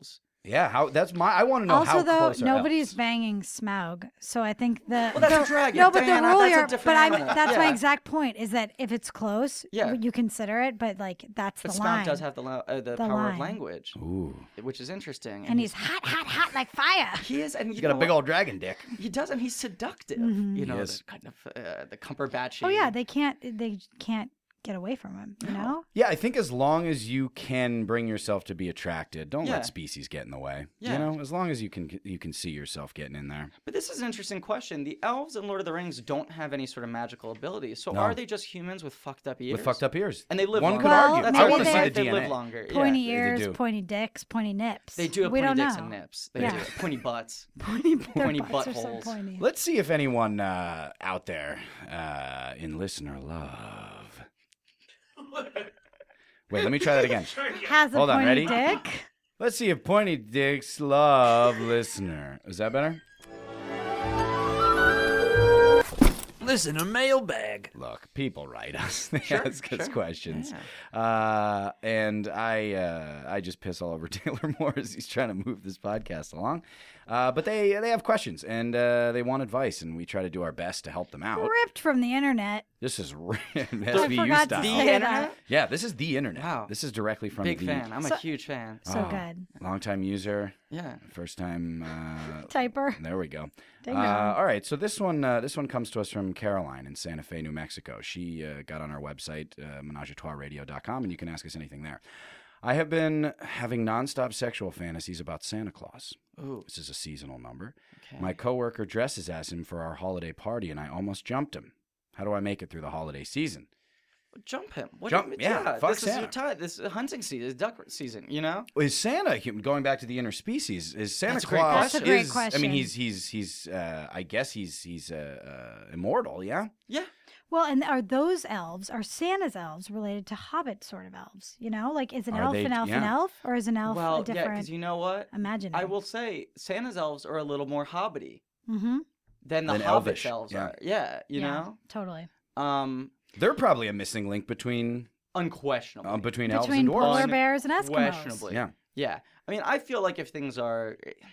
[SPEAKER 2] Yeah, how that's my. I want to know
[SPEAKER 1] Also,
[SPEAKER 2] how
[SPEAKER 1] though,
[SPEAKER 2] close are
[SPEAKER 1] nobody's
[SPEAKER 2] elves.
[SPEAKER 1] banging Smaug, so I think the
[SPEAKER 3] Well, that's
[SPEAKER 1] the-
[SPEAKER 3] a dragon.
[SPEAKER 1] No, but
[SPEAKER 3] Diana,
[SPEAKER 1] the rule
[SPEAKER 3] that's a
[SPEAKER 1] here,
[SPEAKER 3] different
[SPEAKER 1] but I'm
[SPEAKER 3] animal.
[SPEAKER 1] that's my
[SPEAKER 3] Yeah.
[SPEAKER 1] exact point is that if it's close,
[SPEAKER 3] Yeah.
[SPEAKER 1] you consider it, but like that's
[SPEAKER 3] But
[SPEAKER 1] the
[SPEAKER 3] Smaug
[SPEAKER 1] line.
[SPEAKER 3] does have the lo- uh, the,
[SPEAKER 1] The
[SPEAKER 3] power
[SPEAKER 1] line.
[SPEAKER 3] of language,
[SPEAKER 2] Ooh,
[SPEAKER 3] which is interesting.
[SPEAKER 1] and he's hot, hot, hot like fire.
[SPEAKER 3] he is, and you
[SPEAKER 2] he's got a
[SPEAKER 3] know
[SPEAKER 2] big
[SPEAKER 3] what?
[SPEAKER 2] old dragon dick.
[SPEAKER 3] He does, and he's seductive.
[SPEAKER 1] Mhm.
[SPEAKER 3] You know,
[SPEAKER 2] He is.
[SPEAKER 3] the kind of uh, the Cumberbatchy.
[SPEAKER 1] Oh yeah, they can't they can't get away from him. You
[SPEAKER 3] No.
[SPEAKER 1] know.
[SPEAKER 2] Yeah, I think as long as you can bring yourself to be attracted, don't
[SPEAKER 3] Yeah.
[SPEAKER 2] let species get in the way.
[SPEAKER 3] Yeah.
[SPEAKER 2] You know, as long as you can you can see yourself getting in there.
[SPEAKER 3] But this is an interesting question. The elves in Lord of the Rings don't have any sort of magical abilities. So
[SPEAKER 2] No.
[SPEAKER 3] are they just humans with fucked up ears?
[SPEAKER 2] With fucked up ears.
[SPEAKER 3] And they live
[SPEAKER 2] One
[SPEAKER 3] longer.
[SPEAKER 2] could
[SPEAKER 1] Well,
[SPEAKER 2] argue.
[SPEAKER 3] That's
[SPEAKER 2] I
[SPEAKER 1] maybe
[SPEAKER 2] want to see
[SPEAKER 1] they're-
[SPEAKER 2] the
[SPEAKER 3] they
[SPEAKER 2] D N A.
[SPEAKER 3] live longer.
[SPEAKER 1] Pointy
[SPEAKER 3] yeah.
[SPEAKER 1] ears,
[SPEAKER 2] do.
[SPEAKER 1] pointy dicks, pointy nips.
[SPEAKER 3] They do have
[SPEAKER 1] we
[SPEAKER 3] pointy
[SPEAKER 1] don't
[SPEAKER 3] dicks
[SPEAKER 1] know.
[SPEAKER 3] and nips. They
[SPEAKER 1] Yeah.
[SPEAKER 3] do. Pointy butts.
[SPEAKER 1] Pointy, their
[SPEAKER 3] Pointy
[SPEAKER 1] butts are so
[SPEAKER 3] buttholes.
[SPEAKER 1] pointy.
[SPEAKER 2] Let's see if anyone uh, out there uh, in listener love. Wait, let me try that again.
[SPEAKER 1] Has a
[SPEAKER 2] Hold on,
[SPEAKER 1] pointy
[SPEAKER 2] ready?
[SPEAKER 1] dick.
[SPEAKER 2] Let's see if pointy dicks love listener. Is that better?
[SPEAKER 4] Listener mailbag.
[SPEAKER 2] Look, people write us. They
[SPEAKER 3] Sure,
[SPEAKER 2] ask us
[SPEAKER 3] sure.
[SPEAKER 2] questions.
[SPEAKER 3] Yeah.
[SPEAKER 2] Uh, and I uh, I just piss all over Taylor Moore as he's trying to move this podcast along. Uh, but they they have questions and uh, they want advice, and we try to do our best to help them out.
[SPEAKER 1] Ripped from the internet.
[SPEAKER 2] This is r-
[SPEAKER 1] I
[SPEAKER 2] S V U
[SPEAKER 1] forgot to
[SPEAKER 2] style.
[SPEAKER 3] The
[SPEAKER 1] say
[SPEAKER 3] internet?
[SPEAKER 1] that.
[SPEAKER 2] Yeah, this is the internet.
[SPEAKER 3] Wow.
[SPEAKER 2] This is directly from
[SPEAKER 3] Big
[SPEAKER 2] the
[SPEAKER 3] fan. I'm
[SPEAKER 1] So-
[SPEAKER 3] a huge fan.
[SPEAKER 1] So
[SPEAKER 2] Oh.
[SPEAKER 1] good.
[SPEAKER 2] Longtime user,
[SPEAKER 3] Yeah.
[SPEAKER 2] first time. Uh,
[SPEAKER 1] Typer.
[SPEAKER 2] there we go.
[SPEAKER 1] Ding
[SPEAKER 2] Uh,
[SPEAKER 1] dong.
[SPEAKER 2] all right, so this one uh, this one comes to us from Caroline in Santa Fe, New Mexico. She uh, got on our website, uh, menage a trois radio dot com, and you can ask us anything there. I have been having nonstop sexual fantasies about Santa Claus.
[SPEAKER 3] Ooh.
[SPEAKER 2] This is a seasonal number.
[SPEAKER 3] Okay.
[SPEAKER 2] My coworker dresses as him for our holiday party, and I almost jumped him. How do I make it through the holiday season?
[SPEAKER 3] Jump him. What
[SPEAKER 2] Jump-
[SPEAKER 3] do you-
[SPEAKER 2] yeah, fuck
[SPEAKER 3] This is
[SPEAKER 2] Santa.
[SPEAKER 3] your time. This is hunting season. It's duck season. You know.
[SPEAKER 2] Is Santa human? Going back to the interspecies, is Santa
[SPEAKER 3] That's a great
[SPEAKER 2] Claus?
[SPEAKER 1] That's a great
[SPEAKER 2] is, I
[SPEAKER 1] question.
[SPEAKER 2] mean, he's he's he's. Uh, I guess he's he's uh, uh, immortal. Yeah.
[SPEAKER 3] Yeah.
[SPEAKER 1] Well, and are those elves, are Santa's elves related to Hobbit sort of elves? You know, like is an
[SPEAKER 2] Are
[SPEAKER 1] elf
[SPEAKER 2] they-
[SPEAKER 1] an elf an
[SPEAKER 2] yeah.
[SPEAKER 1] elf, or is an elf
[SPEAKER 3] well,
[SPEAKER 1] a
[SPEAKER 3] yeah,
[SPEAKER 1] different?
[SPEAKER 3] because you know what?
[SPEAKER 1] Imagine.
[SPEAKER 3] I will say Santa's elves are a little more hobbity
[SPEAKER 1] Mm-hmm.
[SPEAKER 3] than the
[SPEAKER 2] Than
[SPEAKER 3] Hobbit
[SPEAKER 2] elvish,
[SPEAKER 3] elves
[SPEAKER 2] yeah.
[SPEAKER 3] are. Yeah. You
[SPEAKER 1] yeah, totally.
[SPEAKER 3] know. Um.
[SPEAKER 2] They're probably a missing link between
[SPEAKER 3] Unquestionably.
[SPEAKER 2] uh, between, elves
[SPEAKER 1] Between
[SPEAKER 2] and dwarves.
[SPEAKER 1] polar bears and Eskimos.
[SPEAKER 3] Unquestionably.
[SPEAKER 2] Yeah.
[SPEAKER 3] Yeah. I mean, I feel like if things are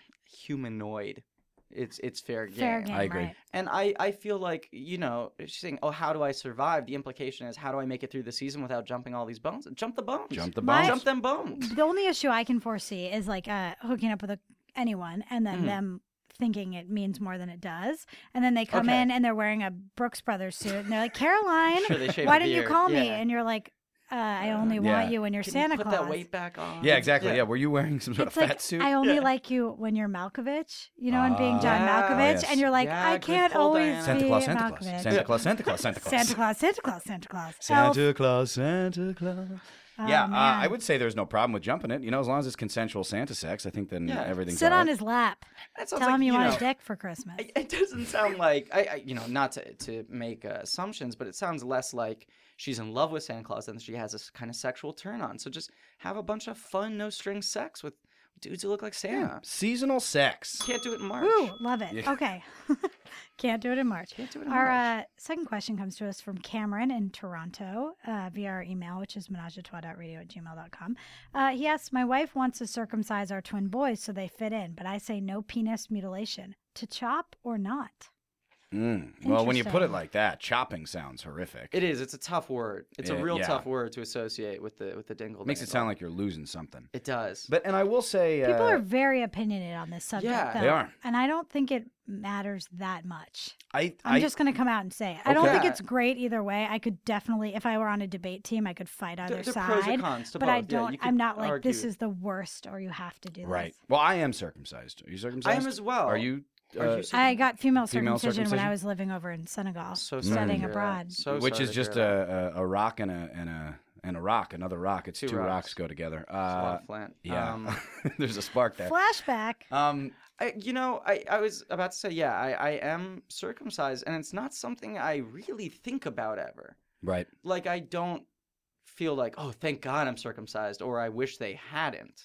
[SPEAKER 3] humanoid, it's it's fair game.
[SPEAKER 1] Fair game,
[SPEAKER 2] I agree.
[SPEAKER 1] right?
[SPEAKER 3] And I, I feel like, you know, she's saying, oh, how do I survive? The implication is, how do I make it through the season without jumping all these bones? Jump the bones.
[SPEAKER 2] Jump the
[SPEAKER 1] My-
[SPEAKER 2] bones.
[SPEAKER 3] Jump them bones.
[SPEAKER 1] The only issue I can foresee is like uh, hooking up with a, anyone and then
[SPEAKER 3] Mhm.
[SPEAKER 1] them thinking it means more than it does, and then they come
[SPEAKER 3] Okay.
[SPEAKER 1] in and they're wearing a Brooks Brothers suit and they're like, Caroline,
[SPEAKER 3] Sure, they shave
[SPEAKER 1] why
[SPEAKER 3] a
[SPEAKER 1] didn't you
[SPEAKER 3] beard.
[SPEAKER 1] call me?
[SPEAKER 3] Yeah.
[SPEAKER 1] And you're like, uh, I only
[SPEAKER 2] Yeah.
[SPEAKER 1] want you when you're
[SPEAKER 3] Can
[SPEAKER 1] Santa
[SPEAKER 3] you put
[SPEAKER 1] Claus.
[SPEAKER 3] that weight back on?
[SPEAKER 2] Yeah, exactly. Yeah. Were you wearing some sort
[SPEAKER 1] It's
[SPEAKER 2] of fat
[SPEAKER 1] like
[SPEAKER 2] suit?
[SPEAKER 1] I only
[SPEAKER 3] Yeah.
[SPEAKER 1] like you when you're Malkovich, you know, and being John
[SPEAKER 3] Ah,
[SPEAKER 1] Malkovich,
[SPEAKER 2] yes.
[SPEAKER 1] and you're like,
[SPEAKER 3] Yeah,
[SPEAKER 1] I
[SPEAKER 3] good
[SPEAKER 1] can't
[SPEAKER 3] pull,
[SPEAKER 1] always
[SPEAKER 3] Diana.
[SPEAKER 2] Santa
[SPEAKER 1] be
[SPEAKER 2] Claus,
[SPEAKER 1] a
[SPEAKER 2] Santa
[SPEAKER 1] Malkovich.
[SPEAKER 2] Claus, Santa Claus, Santa Claus, Santa Claus,
[SPEAKER 1] Santa Claus, Santa Claus, Santa Claus. Elf.
[SPEAKER 2] Santa Claus, Santa Claus.
[SPEAKER 1] Oh,
[SPEAKER 2] yeah, uh,
[SPEAKER 1] man.
[SPEAKER 2] I would say there's no problem with jumping it. You know, as long as it's consensual Santa sex, I think then
[SPEAKER 3] Yeah.
[SPEAKER 2] everything's
[SPEAKER 1] Sit
[SPEAKER 2] all
[SPEAKER 1] on
[SPEAKER 2] right.
[SPEAKER 1] his lap.
[SPEAKER 3] That sounds
[SPEAKER 1] Tell
[SPEAKER 3] like,
[SPEAKER 1] him you, want
[SPEAKER 3] know,
[SPEAKER 1] a dick for Christmas.
[SPEAKER 3] It it doesn't sound like I, I you know, not to to make uh, assumptions, but it sounds less like she's in love with Santa Claus than she has this kind of sexual turn on. So just have a bunch of fun, no string sex with dudes who look like Santa.
[SPEAKER 2] Yeah. Seasonal sex.
[SPEAKER 3] Can't do it in March.
[SPEAKER 1] Woo, love it.
[SPEAKER 2] Yeah.
[SPEAKER 1] Okay. Can't do it in March.
[SPEAKER 3] Can't do it in
[SPEAKER 1] Our
[SPEAKER 3] March.
[SPEAKER 1] uh, second question comes to us from Cameron in Toronto uh, via our email, which is menage a trois dot radio at gmail dot com. Uh, he asks, my wife wants to circumcise our twin boys so they fit in, but I say no penis mutilation. To chop or not?
[SPEAKER 2] Mm. Well, when you put it
[SPEAKER 1] Interesting.
[SPEAKER 2] like that, chopping sounds horrific.
[SPEAKER 3] It is. It's a tough word. It's a
[SPEAKER 2] Yeah,
[SPEAKER 3] real
[SPEAKER 2] yeah.
[SPEAKER 3] tough word to associate with the with the dingle.
[SPEAKER 2] Makes it
[SPEAKER 3] dangle.
[SPEAKER 2] sound like you're losing something.
[SPEAKER 3] It does.
[SPEAKER 2] But and I will say, uh,
[SPEAKER 1] People are very opinionated on this subject,
[SPEAKER 3] Yeah.
[SPEAKER 1] though.
[SPEAKER 2] They are.
[SPEAKER 1] And I don't think it matters that much.
[SPEAKER 2] I,
[SPEAKER 1] I'm
[SPEAKER 2] I
[SPEAKER 1] just going to come out and say it. I don't
[SPEAKER 3] Okay.
[SPEAKER 1] think it's great either way. I could definitely, if I were on a debate team, I could fight either
[SPEAKER 3] There- there are
[SPEAKER 1] side.
[SPEAKER 3] pros and cons to
[SPEAKER 1] but
[SPEAKER 3] both.
[SPEAKER 1] I
[SPEAKER 3] Yeah,
[SPEAKER 1] don't,
[SPEAKER 3] you could
[SPEAKER 1] I'm not like, this
[SPEAKER 3] argue.
[SPEAKER 1] is the worst or you have to do
[SPEAKER 2] right.
[SPEAKER 1] this.
[SPEAKER 2] Well, I am circumcised. Are you circumcised?
[SPEAKER 3] I am as well.
[SPEAKER 2] Are you?
[SPEAKER 3] Are
[SPEAKER 2] uh,
[SPEAKER 3] you circumcised?
[SPEAKER 1] I got female
[SPEAKER 2] Female
[SPEAKER 1] circumcision, when
[SPEAKER 2] circumcision?
[SPEAKER 1] I was living over in Senegal,
[SPEAKER 3] So sorry
[SPEAKER 1] studying
[SPEAKER 3] to hear that.
[SPEAKER 1] abroad.
[SPEAKER 3] So
[SPEAKER 2] which
[SPEAKER 3] sorry
[SPEAKER 2] is
[SPEAKER 3] to
[SPEAKER 2] just
[SPEAKER 3] hear that.
[SPEAKER 2] a, a a rock and a and a and a rock, another rock. It's two,
[SPEAKER 3] Two
[SPEAKER 2] rocks.
[SPEAKER 3] rocks.
[SPEAKER 2] go together.
[SPEAKER 3] It's a lot
[SPEAKER 2] Uh,
[SPEAKER 3] of Flint.
[SPEAKER 2] yeah,
[SPEAKER 3] Um,
[SPEAKER 2] there's a spark there.
[SPEAKER 1] Flashback.
[SPEAKER 2] Um,
[SPEAKER 3] I, you know, I, I was about to say, yeah, I, I am circumcised, and it's not something I really think about ever.
[SPEAKER 2] right.
[SPEAKER 3] Like, I don't feel like, oh, thank God I'm circumcised, or I wish they hadn't.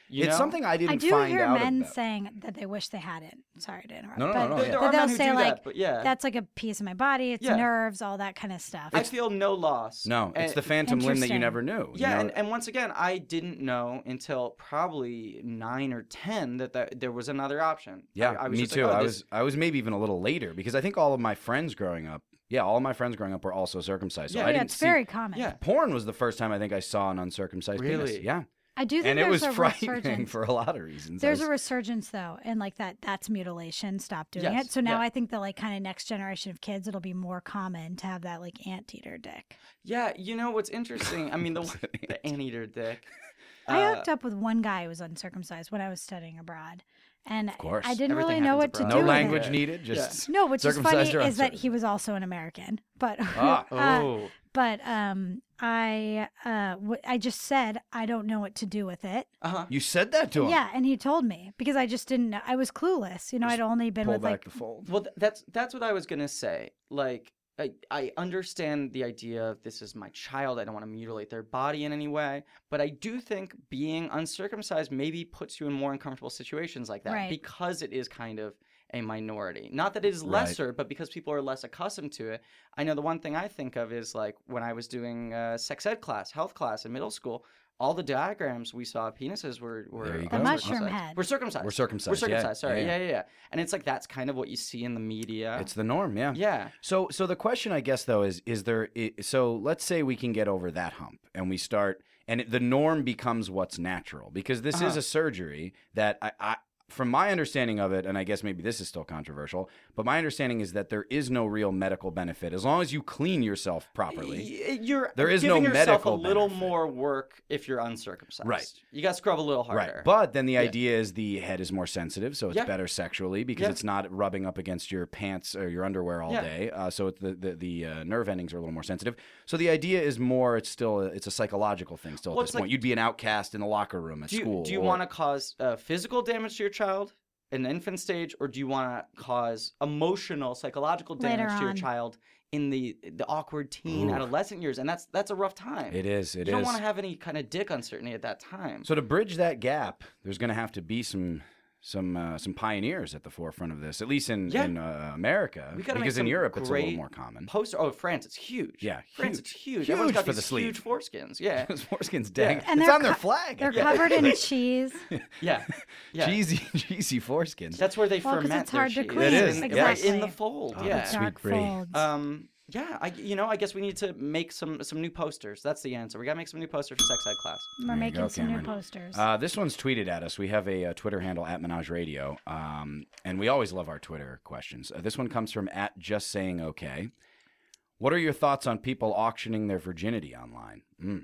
[SPEAKER 3] You
[SPEAKER 2] it's
[SPEAKER 3] know?
[SPEAKER 2] something I didn't
[SPEAKER 1] I do
[SPEAKER 2] find
[SPEAKER 1] hear
[SPEAKER 2] out
[SPEAKER 1] men
[SPEAKER 2] about.
[SPEAKER 1] saying that they wish they hadn't. Sorry to interrupt.
[SPEAKER 2] No, no,
[SPEAKER 1] but,
[SPEAKER 2] no, no,
[SPEAKER 3] There,
[SPEAKER 2] yeah.
[SPEAKER 3] there
[SPEAKER 1] but
[SPEAKER 3] are
[SPEAKER 1] they'll
[SPEAKER 3] men who
[SPEAKER 1] say
[SPEAKER 3] do
[SPEAKER 1] like
[SPEAKER 3] that, but yeah.
[SPEAKER 1] that's like a piece of my body. It's
[SPEAKER 3] Yeah.
[SPEAKER 1] nerves, all that kind of stuff.
[SPEAKER 3] I feel no loss.
[SPEAKER 2] No, it's
[SPEAKER 3] And-
[SPEAKER 2] the phantom limb that you
[SPEAKER 1] Interesting.
[SPEAKER 2] never knew. you
[SPEAKER 3] Yeah,
[SPEAKER 2] know?
[SPEAKER 3] and, and once again, I didn't know until probably nine or ten that, that there was another option.
[SPEAKER 2] yeah,
[SPEAKER 3] I, I was
[SPEAKER 2] me
[SPEAKER 3] just
[SPEAKER 2] too.
[SPEAKER 3] Like, oh,
[SPEAKER 2] I
[SPEAKER 3] this-
[SPEAKER 2] was I was maybe even a little later because I think all of my friends growing up, yeah, all of my friends growing up were also circumcised. So
[SPEAKER 3] Yeah.
[SPEAKER 2] I
[SPEAKER 1] yeah,
[SPEAKER 2] didn't
[SPEAKER 1] it's
[SPEAKER 2] see.
[SPEAKER 1] very common.
[SPEAKER 3] Yeah.
[SPEAKER 2] Porn was the first time I think I saw an uncircumcised penis.
[SPEAKER 3] Really?
[SPEAKER 2] Yeah,
[SPEAKER 1] I do think
[SPEAKER 2] and it
[SPEAKER 1] there's
[SPEAKER 2] was
[SPEAKER 1] a
[SPEAKER 2] frightening
[SPEAKER 1] resurgence.
[SPEAKER 2] for a lot of reasons. I
[SPEAKER 1] There's
[SPEAKER 2] was-
[SPEAKER 1] a resurgence though, and like that that's mutilation. Stop doing
[SPEAKER 3] Yes,
[SPEAKER 1] it. So now
[SPEAKER 3] yeah.
[SPEAKER 1] I think the like kind of next generation of kids, it'll be more common to have that like anteater dick.
[SPEAKER 3] Yeah, you know what's interesting? I mean, the, the anteater dick.
[SPEAKER 1] I
[SPEAKER 3] Uh,
[SPEAKER 1] hooked up with one guy who was uncircumcised when I was studying abroad, and
[SPEAKER 2] course.
[SPEAKER 1] I didn't
[SPEAKER 3] Everything
[SPEAKER 1] really know
[SPEAKER 3] happens
[SPEAKER 1] what to
[SPEAKER 3] abroad.
[SPEAKER 1] do
[SPEAKER 2] no
[SPEAKER 1] with
[SPEAKER 2] language
[SPEAKER 1] it.
[SPEAKER 2] needed. Just
[SPEAKER 1] No, which is funny
[SPEAKER 2] circumcised or
[SPEAKER 1] is that
[SPEAKER 2] uncircumcised.
[SPEAKER 1] he was also an American, but
[SPEAKER 2] Ah.
[SPEAKER 1] uh,
[SPEAKER 3] Oh.
[SPEAKER 1] but um, I uh, w- I just said I don't know what to do with it.
[SPEAKER 3] Uh-huh.
[SPEAKER 2] You said that to him.
[SPEAKER 1] Yeah, and he told me because I just didn't know. I was clueless. You know, I'd only been
[SPEAKER 2] Pull
[SPEAKER 1] with
[SPEAKER 2] back
[SPEAKER 1] like
[SPEAKER 2] the fold.
[SPEAKER 3] Well, th- that's that's what I was gonna say. Like, I, I understand the idea of this is my child. I don't want to mutilate their body in any way. But I do think being uncircumcised maybe puts you in more uncomfortable situations like that
[SPEAKER 1] Right.
[SPEAKER 3] because it is kind of a minority. Not that it is
[SPEAKER 2] Right.
[SPEAKER 3] lesser, but because people are less accustomed to it. I know the one thing I think of is like when I was doing uh, sex ed class, health class in middle school. All the diagrams we saw of penises were were
[SPEAKER 2] There you
[SPEAKER 1] The
[SPEAKER 2] go.
[SPEAKER 1] mushroom
[SPEAKER 3] uncircumcised.
[SPEAKER 1] head.
[SPEAKER 3] We're circumcised.
[SPEAKER 2] We're circumcised,
[SPEAKER 3] We're
[SPEAKER 2] yeah,
[SPEAKER 3] circumcised. Sorry,
[SPEAKER 2] yeah,
[SPEAKER 3] yeah, yeah, yeah. And it's like that's kind of what you see in the media.
[SPEAKER 2] It's the norm. Yeah.
[SPEAKER 3] yeah.
[SPEAKER 2] So, so the question, I guess, though, is: is there? i- So, let's say we can get over that hump, and we start, and it, the norm becomes what's natural, because this is
[SPEAKER 3] Uh-huh.
[SPEAKER 2] a surgery that I, I, from my understanding of it, and I guess maybe this is still controversial, but my understanding is that there is no real medical benefit as long as you clean yourself properly.
[SPEAKER 3] Y- You're
[SPEAKER 2] There is no
[SPEAKER 3] giving yourself
[SPEAKER 2] medical
[SPEAKER 3] a little
[SPEAKER 2] benefit.
[SPEAKER 3] more work if you're uncircumcised.
[SPEAKER 2] Right.
[SPEAKER 3] You got to scrub a little harder.
[SPEAKER 2] Right, but then the
[SPEAKER 3] Yeah.
[SPEAKER 2] idea is the head is more sensitive, so it's
[SPEAKER 3] Yeah.
[SPEAKER 2] better sexually because
[SPEAKER 3] Yeah.
[SPEAKER 2] it's not rubbing up against your pants or your underwear all
[SPEAKER 3] Yeah.
[SPEAKER 2] day. Uh, so it's the the, the uh, nerve endings are a little more sensitive. So the idea is more. It's still a, it's a psychological thing. Still
[SPEAKER 3] Well,
[SPEAKER 2] at
[SPEAKER 3] it's
[SPEAKER 2] this
[SPEAKER 3] like-
[SPEAKER 2] point, you'd be an outcast in the locker room at
[SPEAKER 3] do you,
[SPEAKER 2] school.
[SPEAKER 3] do you
[SPEAKER 2] or-
[SPEAKER 3] want to cause uh, physical damage to your child in the infant stage, or do you want to cause emotional, psychological
[SPEAKER 1] Later
[SPEAKER 3] damage to your
[SPEAKER 1] on.
[SPEAKER 3] child in the the awkward teen,
[SPEAKER 2] Ooh.
[SPEAKER 3] adolescent years? And that's that's a rough time.
[SPEAKER 2] It is. It
[SPEAKER 3] you don't
[SPEAKER 2] is.
[SPEAKER 3] want to have any kind of dick uncertainty at that time.
[SPEAKER 2] So to bridge that gap, there's going to have to be some some uh, some pioneers at the forefront of this, at least in
[SPEAKER 3] Yeah.
[SPEAKER 2] in uh, America,
[SPEAKER 3] We gotta make
[SPEAKER 2] because in
[SPEAKER 3] some
[SPEAKER 2] Europe it's a little
[SPEAKER 3] great
[SPEAKER 2] more common.
[SPEAKER 3] Poster. Oh, France, it's huge.
[SPEAKER 2] Yeah,
[SPEAKER 3] France,
[SPEAKER 2] huge.
[SPEAKER 3] it's huge.
[SPEAKER 2] Huge
[SPEAKER 3] Everyone's got
[SPEAKER 2] for
[SPEAKER 3] these
[SPEAKER 2] the sleeve.
[SPEAKER 3] huge foreskins. Yeah,
[SPEAKER 2] Those foreskins, dang,
[SPEAKER 3] Yeah.
[SPEAKER 1] And
[SPEAKER 2] it's
[SPEAKER 1] they're
[SPEAKER 2] on their
[SPEAKER 1] co-
[SPEAKER 2] flag.
[SPEAKER 1] They're
[SPEAKER 3] Yeah.
[SPEAKER 1] covered in cheese.
[SPEAKER 3] yeah, yeah.
[SPEAKER 2] Cheesy, cheesy foreskins.
[SPEAKER 3] That's where they
[SPEAKER 1] Well, 'cause
[SPEAKER 3] ferment
[SPEAKER 1] it's hard
[SPEAKER 3] their
[SPEAKER 1] to
[SPEAKER 3] cheese.
[SPEAKER 1] clean.
[SPEAKER 2] It is,
[SPEAKER 3] in,
[SPEAKER 2] yeah.
[SPEAKER 3] right in the
[SPEAKER 1] Exactly.
[SPEAKER 3] fold.
[SPEAKER 2] Oh,
[SPEAKER 3] yeah.
[SPEAKER 2] that's sweet
[SPEAKER 1] Dark
[SPEAKER 2] brie.
[SPEAKER 1] folds.
[SPEAKER 3] Um. Yeah. I. You know. I guess we need to make some some new posters. That's the answer. We gotta make some new posters for sex ed class.
[SPEAKER 1] We're
[SPEAKER 2] There you
[SPEAKER 1] making
[SPEAKER 2] go,
[SPEAKER 1] some new
[SPEAKER 2] Cameron.
[SPEAKER 1] posters.
[SPEAKER 2] Uh, this one's tweeted at us. We have a, uh Twitter handle at Menage Radio, um, and we always love our Twitter questions. Uh, this one comes from at Just Saying Okay. What are your thoughts on people auctioning their virginity online? Mm.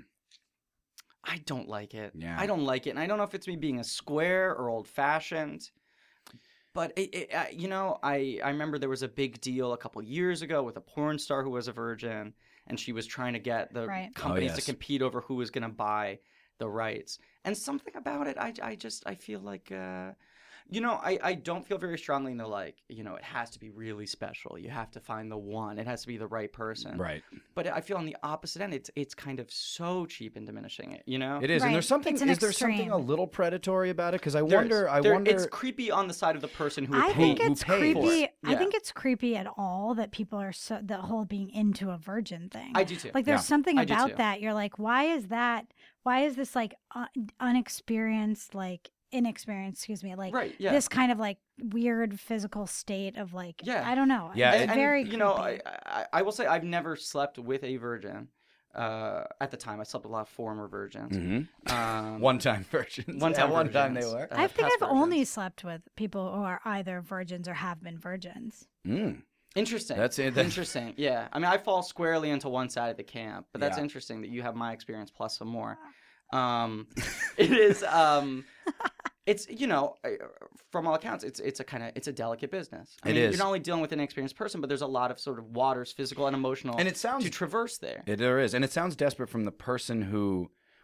[SPEAKER 3] I don't like it.
[SPEAKER 2] Yeah.
[SPEAKER 3] I don't like it, and I don't know if it's me being a square or old fashioned. But it, it, uh, you know, I, I remember there was a big deal a couple years ago with a porn star who was a virgin, and she was trying to get the
[SPEAKER 1] Right.
[SPEAKER 3] companies
[SPEAKER 2] Oh, yes.
[SPEAKER 3] to compete over who was going to buy the rights. And something about it, I, I just I feel like, uh, you know, I, I don't feel very strongly in the like, you know, it has to be really special. You have to find the one. It has to be the right person.
[SPEAKER 2] Right.
[SPEAKER 3] But I feel on the opposite end, it's it's kind of so cheap in diminishing it. You know,
[SPEAKER 2] It is,
[SPEAKER 1] Right.
[SPEAKER 2] and there's something.
[SPEAKER 1] It's an
[SPEAKER 2] Is there something
[SPEAKER 1] extreme.
[SPEAKER 2] a little predatory about it? Because I
[SPEAKER 3] There is.
[SPEAKER 2] wonder. I
[SPEAKER 3] There-
[SPEAKER 2] wonder.
[SPEAKER 3] It's creepy on the side of the person who would
[SPEAKER 1] I
[SPEAKER 3] pay.
[SPEAKER 1] think
[SPEAKER 2] who
[SPEAKER 1] it's
[SPEAKER 2] paid for
[SPEAKER 1] creepy.
[SPEAKER 3] it.
[SPEAKER 1] I
[SPEAKER 3] Yeah.
[SPEAKER 1] think it's creepy at all that people are so the whole being into a virgin thing.
[SPEAKER 3] I do too.
[SPEAKER 1] Like there's
[SPEAKER 2] Yeah.
[SPEAKER 1] something
[SPEAKER 3] I do
[SPEAKER 1] about
[SPEAKER 3] too.
[SPEAKER 1] that. You're like, why is that? Why is this like un- unexperienced, like inexperienced? Excuse me, like
[SPEAKER 3] Right, yeah.
[SPEAKER 1] this kind of like weird physical state of like,
[SPEAKER 3] Yeah.
[SPEAKER 1] I don't know.
[SPEAKER 2] Yeah,
[SPEAKER 1] it's
[SPEAKER 3] and, and,
[SPEAKER 1] very.
[SPEAKER 3] you know, I,
[SPEAKER 1] creepy.
[SPEAKER 3] I I will say I've never slept with a virgin. Uh, at the time, I slept with a lot of former virgins.
[SPEAKER 2] Mhm.
[SPEAKER 3] Um,
[SPEAKER 2] One-time virgins.
[SPEAKER 3] one time,
[SPEAKER 2] At one time they
[SPEAKER 3] virgins,
[SPEAKER 2] were.
[SPEAKER 3] uh,
[SPEAKER 1] I think
[SPEAKER 3] past
[SPEAKER 1] I've only
[SPEAKER 3] virgins.
[SPEAKER 1] slept with people who are either virgins or have been virgins.
[SPEAKER 2] Mm.
[SPEAKER 3] Interesting.
[SPEAKER 2] That's it, that's-
[SPEAKER 3] Interesting. Yeah. I mean, I fall squarely into one side of the camp, but that's
[SPEAKER 2] Yeah.
[SPEAKER 3] interesting that you have my experience plus some more. Um, it is. Um, it's you know, I- from all accounts, it's it's a kind of it's a delicate business. I
[SPEAKER 2] It
[SPEAKER 3] mean,
[SPEAKER 2] is.
[SPEAKER 3] You're not only dealing with an experienced person, but there's a lot of sort of waters, physical and emotional,
[SPEAKER 2] And it sounds-
[SPEAKER 3] to traverse there.
[SPEAKER 2] It, there is, and it sounds desperate from the person who.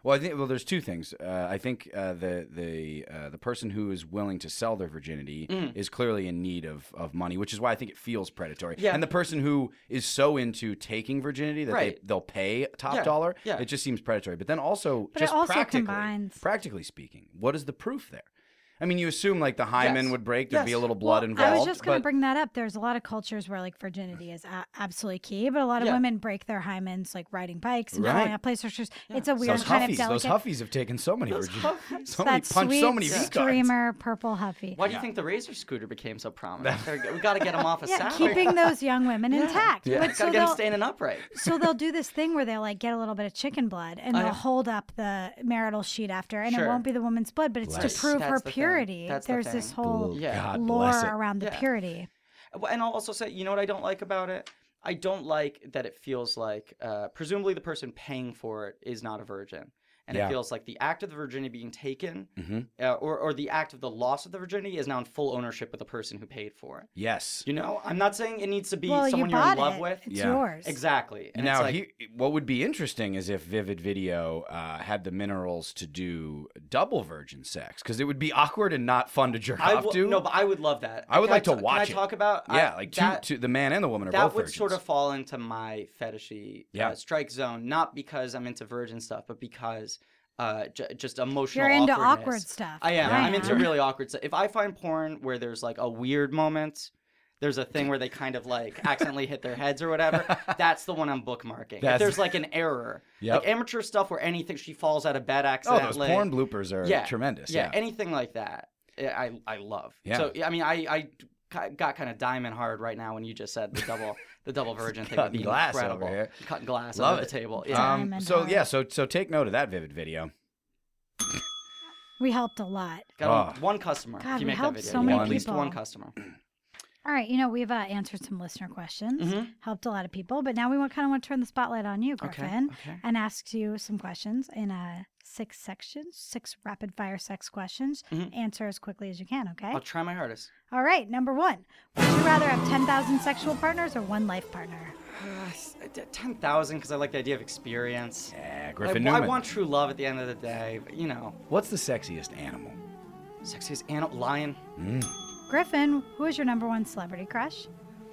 [SPEAKER 2] Well, I think well, there's two things. Uh, I think uh, the the uh, the person who is willing to sell their virginity
[SPEAKER 3] Mm.
[SPEAKER 2] is clearly in need of, of money, which is why I think it feels predatory.
[SPEAKER 3] Yeah.
[SPEAKER 2] And the person who is so into taking virginity that
[SPEAKER 3] Right.
[SPEAKER 2] they they'll pay top
[SPEAKER 3] Yeah,
[SPEAKER 2] dollar,
[SPEAKER 3] yeah.
[SPEAKER 2] it just seems predatory. But then also,
[SPEAKER 1] But it
[SPEAKER 2] just
[SPEAKER 1] also
[SPEAKER 2] practically,
[SPEAKER 1] combines-
[SPEAKER 2] practically speaking, what is the proof there? I mean, you assume like the hymen
[SPEAKER 3] Yes.
[SPEAKER 2] would break, there'd be a
[SPEAKER 3] Yes.
[SPEAKER 2] little blood
[SPEAKER 1] Well,
[SPEAKER 2] involved.
[SPEAKER 1] I was just going to
[SPEAKER 2] but-
[SPEAKER 1] bring that up. There's a lot of cultures where like virginity is a- absolutely key, but a lot of
[SPEAKER 3] Yeah.
[SPEAKER 1] women break their hymens like riding bikes and
[SPEAKER 2] Right.
[SPEAKER 1] falling out place. It's it's a weird
[SPEAKER 2] those
[SPEAKER 1] kind
[SPEAKER 2] huffies,
[SPEAKER 1] of delicate.
[SPEAKER 2] those huffies have taken so many virginities. So many
[SPEAKER 1] that
[SPEAKER 2] punched
[SPEAKER 1] sweet
[SPEAKER 2] so many V cards.
[SPEAKER 1] streamer purple huffy.
[SPEAKER 3] Why do you think the Razor scooter became so prominent? They're- we got to get them off a
[SPEAKER 1] Yeah,
[SPEAKER 3] saddle.
[SPEAKER 1] keeping those young women intact.
[SPEAKER 3] Yeah.
[SPEAKER 1] But
[SPEAKER 3] Got
[SPEAKER 1] so
[SPEAKER 3] to get them
[SPEAKER 1] they'll,
[SPEAKER 3] standing upright.
[SPEAKER 1] so they'll do this thing where they'll like get a little bit of chicken blood and
[SPEAKER 3] Oh,
[SPEAKER 1] they'll
[SPEAKER 3] yeah.
[SPEAKER 1] hold up the marital sheet after, and it
[SPEAKER 3] Sure.
[SPEAKER 1] won't be the woman's blood, but it's
[SPEAKER 2] Bless.
[SPEAKER 1] to prove
[SPEAKER 3] That's
[SPEAKER 1] her
[SPEAKER 3] the thing.
[SPEAKER 1] purity.
[SPEAKER 3] That's the
[SPEAKER 1] There's this
[SPEAKER 3] thing.
[SPEAKER 1] whole
[SPEAKER 3] Yeah.
[SPEAKER 2] God
[SPEAKER 1] lore
[SPEAKER 2] bless it.
[SPEAKER 1] around the
[SPEAKER 3] Yeah.
[SPEAKER 1] purity.
[SPEAKER 3] Well, and I'll also say, you know what I don't like about it? I don't like that it feels like, uh, presumably the person paying for it is not a virgin. And
[SPEAKER 2] Yeah.
[SPEAKER 3] it feels like the act of the virginity being taken,
[SPEAKER 2] hmm
[SPEAKER 3] uh, or, or the act of the loss of the virginity is now in full ownership of the person who paid for it.
[SPEAKER 2] Yes.
[SPEAKER 3] You know, I'm not saying it needs to be
[SPEAKER 1] Well, you
[SPEAKER 3] someone you're
[SPEAKER 1] bought
[SPEAKER 3] in love
[SPEAKER 1] it.
[SPEAKER 3] with.
[SPEAKER 1] It's
[SPEAKER 2] Yeah.
[SPEAKER 1] yours.
[SPEAKER 3] Exactly. And
[SPEAKER 2] now,
[SPEAKER 3] it's like,
[SPEAKER 2] he, what would be interesting is if Vivid Video uh, had the minerals to do double virgin sex, because it would be awkward and not fun to jerk
[SPEAKER 3] I
[SPEAKER 2] off
[SPEAKER 3] w-
[SPEAKER 2] to.
[SPEAKER 3] no, but I would love that.
[SPEAKER 2] I would
[SPEAKER 3] Can
[SPEAKER 2] like to
[SPEAKER 3] ta-
[SPEAKER 2] watch
[SPEAKER 3] Can
[SPEAKER 2] it.
[SPEAKER 3] I talk about?
[SPEAKER 2] yeah,
[SPEAKER 3] I,
[SPEAKER 2] like two,
[SPEAKER 3] that,
[SPEAKER 2] two, the man and the woman are
[SPEAKER 3] that
[SPEAKER 2] both
[SPEAKER 3] would
[SPEAKER 2] virgins.
[SPEAKER 3] sort of fall into my fetishy
[SPEAKER 2] Yeah.
[SPEAKER 3] uh, strike zone, not because I'm into virgin stuff, but because uh, j- just emotional.
[SPEAKER 1] You're into
[SPEAKER 3] awkwardness.
[SPEAKER 1] awkward stuff.
[SPEAKER 3] I am.
[SPEAKER 1] I
[SPEAKER 3] I'm into
[SPEAKER 1] am.
[SPEAKER 3] really awkward stuff. If I find porn where there's like a weird moment, there's a thing where they kind of like accidentally hit their heads or whatever. That's the one I'm bookmarking. If
[SPEAKER 2] That's-
[SPEAKER 3] there's like an error,
[SPEAKER 2] Yep.
[SPEAKER 3] like amateur stuff where anything she falls out of bed
[SPEAKER 2] oh,
[SPEAKER 3] accidentally.
[SPEAKER 2] those porn bloopers are
[SPEAKER 3] yeah,
[SPEAKER 2] tremendous.
[SPEAKER 3] Yeah,
[SPEAKER 2] Yeah.
[SPEAKER 3] anything like that, I I love.
[SPEAKER 2] Yeah.
[SPEAKER 3] So I mean, I I ki- got kind of diamond hard right now when you just said the double the double virgin thing would
[SPEAKER 2] Cutting
[SPEAKER 3] be
[SPEAKER 2] glass over
[SPEAKER 3] incredible.
[SPEAKER 2] here.
[SPEAKER 3] Cutting glass
[SPEAKER 2] Love
[SPEAKER 3] under
[SPEAKER 2] it.
[SPEAKER 3] the table.
[SPEAKER 1] Yeah.
[SPEAKER 3] Yeah.
[SPEAKER 2] Um,
[SPEAKER 1] Diamond
[SPEAKER 2] so
[SPEAKER 1] hard.
[SPEAKER 2] yeah, so so take note of that Vivid Video.
[SPEAKER 1] We helped a lot.
[SPEAKER 3] Got
[SPEAKER 2] Oh.
[SPEAKER 3] one customer.
[SPEAKER 1] God,
[SPEAKER 3] if you
[SPEAKER 1] we
[SPEAKER 3] make that
[SPEAKER 1] helped
[SPEAKER 3] video.
[SPEAKER 1] so
[SPEAKER 3] You
[SPEAKER 2] many
[SPEAKER 3] got at least
[SPEAKER 1] people.
[SPEAKER 3] one customer.
[SPEAKER 1] All right, you know, we've uh, answered some listener questions,
[SPEAKER 3] Mhm.
[SPEAKER 1] helped a lot of people, but now we want, kind of want to turn the spotlight on you,
[SPEAKER 3] Okay,
[SPEAKER 1] Griffin,
[SPEAKER 3] okay.
[SPEAKER 1] and ask you some questions in uh, six sections, six rapid fire sex questions.
[SPEAKER 3] Mhm.
[SPEAKER 1] Answer as quickly as you can, okay?
[SPEAKER 3] I'll try my hardest.
[SPEAKER 1] All right, number one. Would you rather have ten thousand sexual partners or one life partner?
[SPEAKER 3] ten thousand because I like the idea of experience.
[SPEAKER 2] Yeah,
[SPEAKER 3] I,
[SPEAKER 2] Griffin
[SPEAKER 3] I
[SPEAKER 2] Newman.
[SPEAKER 3] want true love at the end of the day. But, you know,
[SPEAKER 2] What's the sexiest animal?
[SPEAKER 3] sexiest animal, lion.
[SPEAKER 2] Mm.
[SPEAKER 1] Griffin, who is your number one celebrity crush?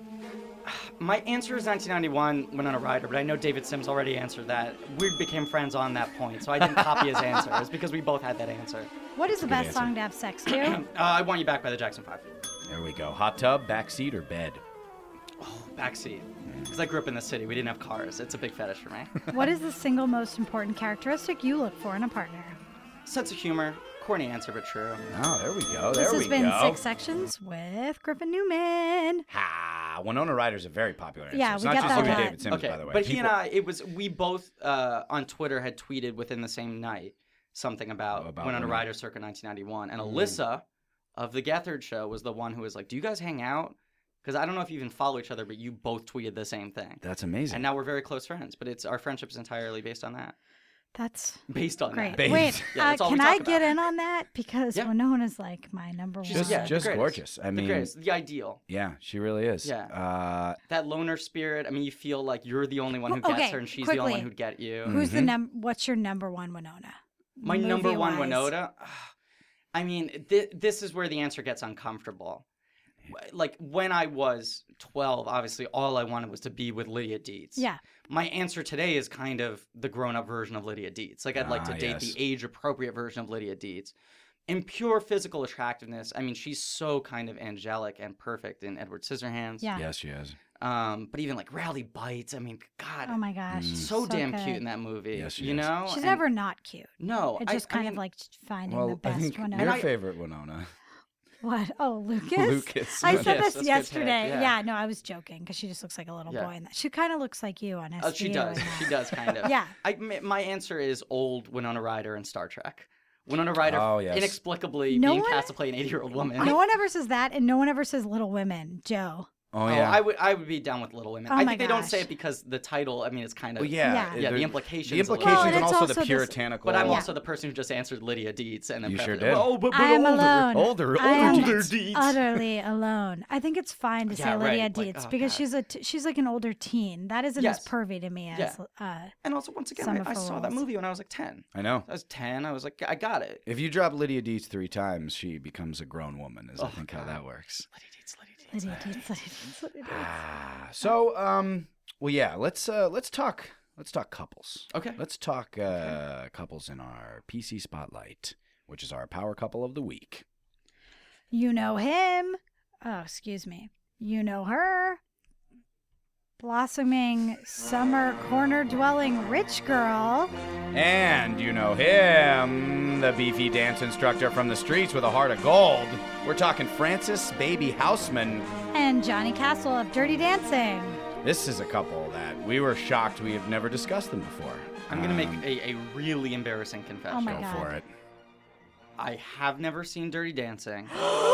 [SPEAKER 3] My answer is nineteen ninety-one, Winona Ryder, but I know David Sims already answered that. We became friends on that point, so I didn't copy his answer. It's because we both had that answer.
[SPEAKER 1] What is the
[SPEAKER 2] good
[SPEAKER 1] best
[SPEAKER 2] answer.
[SPEAKER 1] song to have sex to?
[SPEAKER 3] Uh, I Want You Back by the Jackson Five.
[SPEAKER 2] There we go. Hot tub, backseat, or bed?
[SPEAKER 3] Oh, backseat. Because I grew up in the city. We didn't have cars. It's a big fetish for me.
[SPEAKER 1] What is the single most important characteristic you look for in a partner?
[SPEAKER 3] Sense of humor. Corny answer, but true.
[SPEAKER 2] Oh, there we go. There
[SPEAKER 1] This has
[SPEAKER 2] we
[SPEAKER 1] been
[SPEAKER 2] go.
[SPEAKER 1] Six Sections with Griffin Newman.
[SPEAKER 2] Ha! Winona Ryder's a very popular answer.
[SPEAKER 1] Yeah,
[SPEAKER 2] it's
[SPEAKER 1] we
[SPEAKER 2] not
[SPEAKER 1] get
[SPEAKER 2] just
[SPEAKER 1] that
[SPEAKER 2] you
[SPEAKER 1] a
[SPEAKER 2] and
[SPEAKER 1] lot.
[SPEAKER 2] David Sims,
[SPEAKER 3] Okay,
[SPEAKER 2] by the way.
[SPEAKER 3] but he and
[SPEAKER 2] People-
[SPEAKER 3] I, it was we both uh, on Twitter had tweeted within the same night something about,
[SPEAKER 2] Oh, about
[SPEAKER 3] Winona
[SPEAKER 2] Winona.
[SPEAKER 3] Ryder circa nineteen ninety-one, and
[SPEAKER 2] Mm.
[SPEAKER 3] Alyssa of the Gethard Show was the one who was like, "Do you guys hang out?" Because I don't know if you even follow each other, but you both tweeted the same thing,
[SPEAKER 2] That's amazing.
[SPEAKER 3] and now we're very close friends. But it's our friendship is entirely based on that.
[SPEAKER 1] That's
[SPEAKER 3] Based on
[SPEAKER 1] great.
[SPEAKER 3] that.
[SPEAKER 2] Based-
[SPEAKER 1] Wait,
[SPEAKER 3] Yeah,
[SPEAKER 1] uh,
[SPEAKER 3] that's all we
[SPEAKER 1] can I
[SPEAKER 3] talk
[SPEAKER 1] get
[SPEAKER 3] about.
[SPEAKER 1] in on that? Because
[SPEAKER 3] Yeah.
[SPEAKER 1] Winona's like my number
[SPEAKER 3] She's-
[SPEAKER 1] one.
[SPEAKER 2] just
[SPEAKER 3] yeah, the
[SPEAKER 2] just
[SPEAKER 3] greatest.
[SPEAKER 2] gorgeous. I
[SPEAKER 3] the
[SPEAKER 2] mean,
[SPEAKER 3] greatest, the ideal.
[SPEAKER 2] yeah, she really is.
[SPEAKER 3] Yeah.
[SPEAKER 2] Uh,
[SPEAKER 3] That loner spirit. I mean, you feel like you're the only one who
[SPEAKER 1] Well,
[SPEAKER 3] gets
[SPEAKER 1] okay,
[SPEAKER 3] her, and she's the only
[SPEAKER 1] quickly.
[SPEAKER 3] one who'd get you.
[SPEAKER 1] Who's the
[SPEAKER 2] Mhm.
[SPEAKER 1] num? What's your number one Winona?
[SPEAKER 3] My number one
[SPEAKER 1] Movie-wise.
[SPEAKER 3] Winona. I mean, th- this is where the answer gets uncomfortable. Like when I was twelve, obviously all I wanted was to be with Lydia Dietz.
[SPEAKER 1] Yeah,
[SPEAKER 3] My answer today is kind of the grown-up version of Lydia Dietz. Like I'd like to
[SPEAKER 2] Ah,
[SPEAKER 3] date
[SPEAKER 2] yes.
[SPEAKER 3] the age-appropriate version of Lydia Dietz. In pure physical attractiveness, I mean, she's so kind of angelic and perfect in Edward Scissorhands.
[SPEAKER 1] yeah.
[SPEAKER 2] yes, she is.
[SPEAKER 3] Um, but even like Rowdy Bites, I mean, God,
[SPEAKER 1] Oh my gosh,
[SPEAKER 2] Mm.
[SPEAKER 3] so, damn
[SPEAKER 1] good.
[SPEAKER 3] cute in that movie.
[SPEAKER 2] Yes, she
[SPEAKER 3] you
[SPEAKER 2] is.
[SPEAKER 3] know,
[SPEAKER 1] She's
[SPEAKER 3] And-
[SPEAKER 1] never not cute.
[SPEAKER 3] no.
[SPEAKER 1] It's
[SPEAKER 3] I-
[SPEAKER 1] just
[SPEAKER 3] I
[SPEAKER 1] kind
[SPEAKER 3] mean,
[SPEAKER 1] of like finding
[SPEAKER 2] Well,
[SPEAKER 1] the
[SPEAKER 2] I
[SPEAKER 1] best
[SPEAKER 2] think
[SPEAKER 1] Winona.
[SPEAKER 2] your
[SPEAKER 3] I-
[SPEAKER 2] favorite Winona.
[SPEAKER 1] What? Oh, Lucas.
[SPEAKER 2] Lucas.
[SPEAKER 1] I
[SPEAKER 3] Lucas,
[SPEAKER 1] said
[SPEAKER 3] that's
[SPEAKER 1] this
[SPEAKER 3] a good
[SPEAKER 1] yesterday.
[SPEAKER 3] pick,
[SPEAKER 1] Yeah.
[SPEAKER 3] yeah.
[SPEAKER 1] no, I was joking because she just looks like a little
[SPEAKER 3] Yeah.
[SPEAKER 1] boy in that. She kind of looks like you on S V U.
[SPEAKER 3] Oh, she does.
[SPEAKER 1] in that.
[SPEAKER 3] She does kind of.
[SPEAKER 1] Yeah.
[SPEAKER 3] I, m- my answer is old Winona Ryder in Star Trek. Winona Ryder
[SPEAKER 2] Oh, yes.
[SPEAKER 3] inexplicably
[SPEAKER 1] No
[SPEAKER 3] being
[SPEAKER 1] one-
[SPEAKER 3] cast to play an eighty-year-old woman.
[SPEAKER 1] No one ever says that, and no one ever says Little Women. Joe.
[SPEAKER 2] Oh,
[SPEAKER 3] Oh,
[SPEAKER 2] yeah.
[SPEAKER 3] I would I would be down with Little Women.
[SPEAKER 1] Oh
[SPEAKER 3] I
[SPEAKER 1] my
[SPEAKER 3] think they don't say
[SPEAKER 1] gosh.
[SPEAKER 3] it because the title. I mean, it's kind of
[SPEAKER 2] Well, yeah.
[SPEAKER 1] Yeah.
[SPEAKER 3] yeah.
[SPEAKER 2] there-
[SPEAKER 3] The implications.
[SPEAKER 2] The
[SPEAKER 3] a little-
[SPEAKER 2] implications
[SPEAKER 1] Well, and
[SPEAKER 2] and
[SPEAKER 1] it's
[SPEAKER 2] also,
[SPEAKER 1] also
[SPEAKER 2] the
[SPEAKER 1] this-
[SPEAKER 2] puritanical.
[SPEAKER 3] But I'm
[SPEAKER 1] Yeah.
[SPEAKER 3] also the person who just answered Lydia Dietz and then
[SPEAKER 2] You sure
[SPEAKER 3] prefaced-
[SPEAKER 2] did.
[SPEAKER 3] Oh, but, but
[SPEAKER 1] I am
[SPEAKER 3] older.
[SPEAKER 1] alone.
[SPEAKER 2] Older,
[SPEAKER 1] I am
[SPEAKER 2] older
[SPEAKER 3] Older Dietz.
[SPEAKER 1] utterly alone. I think it's fine to
[SPEAKER 3] Yeah,
[SPEAKER 1] say Lydia
[SPEAKER 3] right. Like,
[SPEAKER 1] Dietz
[SPEAKER 3] oh,
[SPEAKER 1] because
[SPEAKER 3] God.
[SPEAKER 1] she's a t- she's like an older teen. That isn't
[SPEAKER 3] Yes.
[SPEAKER 1] as pervy to me as
[SPEAKER 3] Yeah.
[SPEAKER 1] uh,
[SPEAKER 3] And also, once again,
[SPEAKER 1] Some
[SPEAKER 3] I,
[SPEAKER 1] of
[SPEAKER 3] I
[SPEAKER 1] her
[SPEAKER 3] saw that
[SPEAKER 1] roles.
[SPEAKER 3] movie when I was like ten.
[SPEAKER 2] I know.
[SPEAKER 3] I was ten. I was like, I got it.
[SPEAKER 2] If you drop Lydia Dietz three times, she becomes a grown woman. Is I
[SPEAKER 3] Oh,
[SPEAKER 2] think how
[SPEAKER 3] God.
[SPEAKER 2] that works.
[SPEAKER 3] Lydia Dietz, Lydia Dietz.
[SPEAKER 1] Lydia Dietz. Lydia Dietz. Lydia Dietz.
[SPEAKER 2] Ah, so um, well, yeah. Let's uh, let's talk. Let's talk couples.
[SPEAKER 3] Okay.
[SPEAKER 2] Let's talk uh, couples in our P C Spotlight, which is our power couple of the week.
[SPEAKER 1] You know him. Oh, excuse me. You know her. Blossoming summer corner dwelling rich girl.
[SPEAKER 2] And you know him, the beefy dance instructor from the streets with a heart of gold. We're talking Francis Baby Houseman.
[SPEAKER 1] And Johnny Castle of Dirty Dancing.
[SPEAKER 2] This is a couple that we were shocked we have never discussed them before.
[SPEAKER 3] I'm gonna make
[SPEAKER 2] Um,
[SPEAKER 3] a, a really embarrassing confession.
[SPEAKER 1] Oh my
[SPEAKER 2] Go
[SPEAKER 1] God.
[SPEAKER 2] for it.
[SPEAKER 3] I have never seen Dirty Dancing.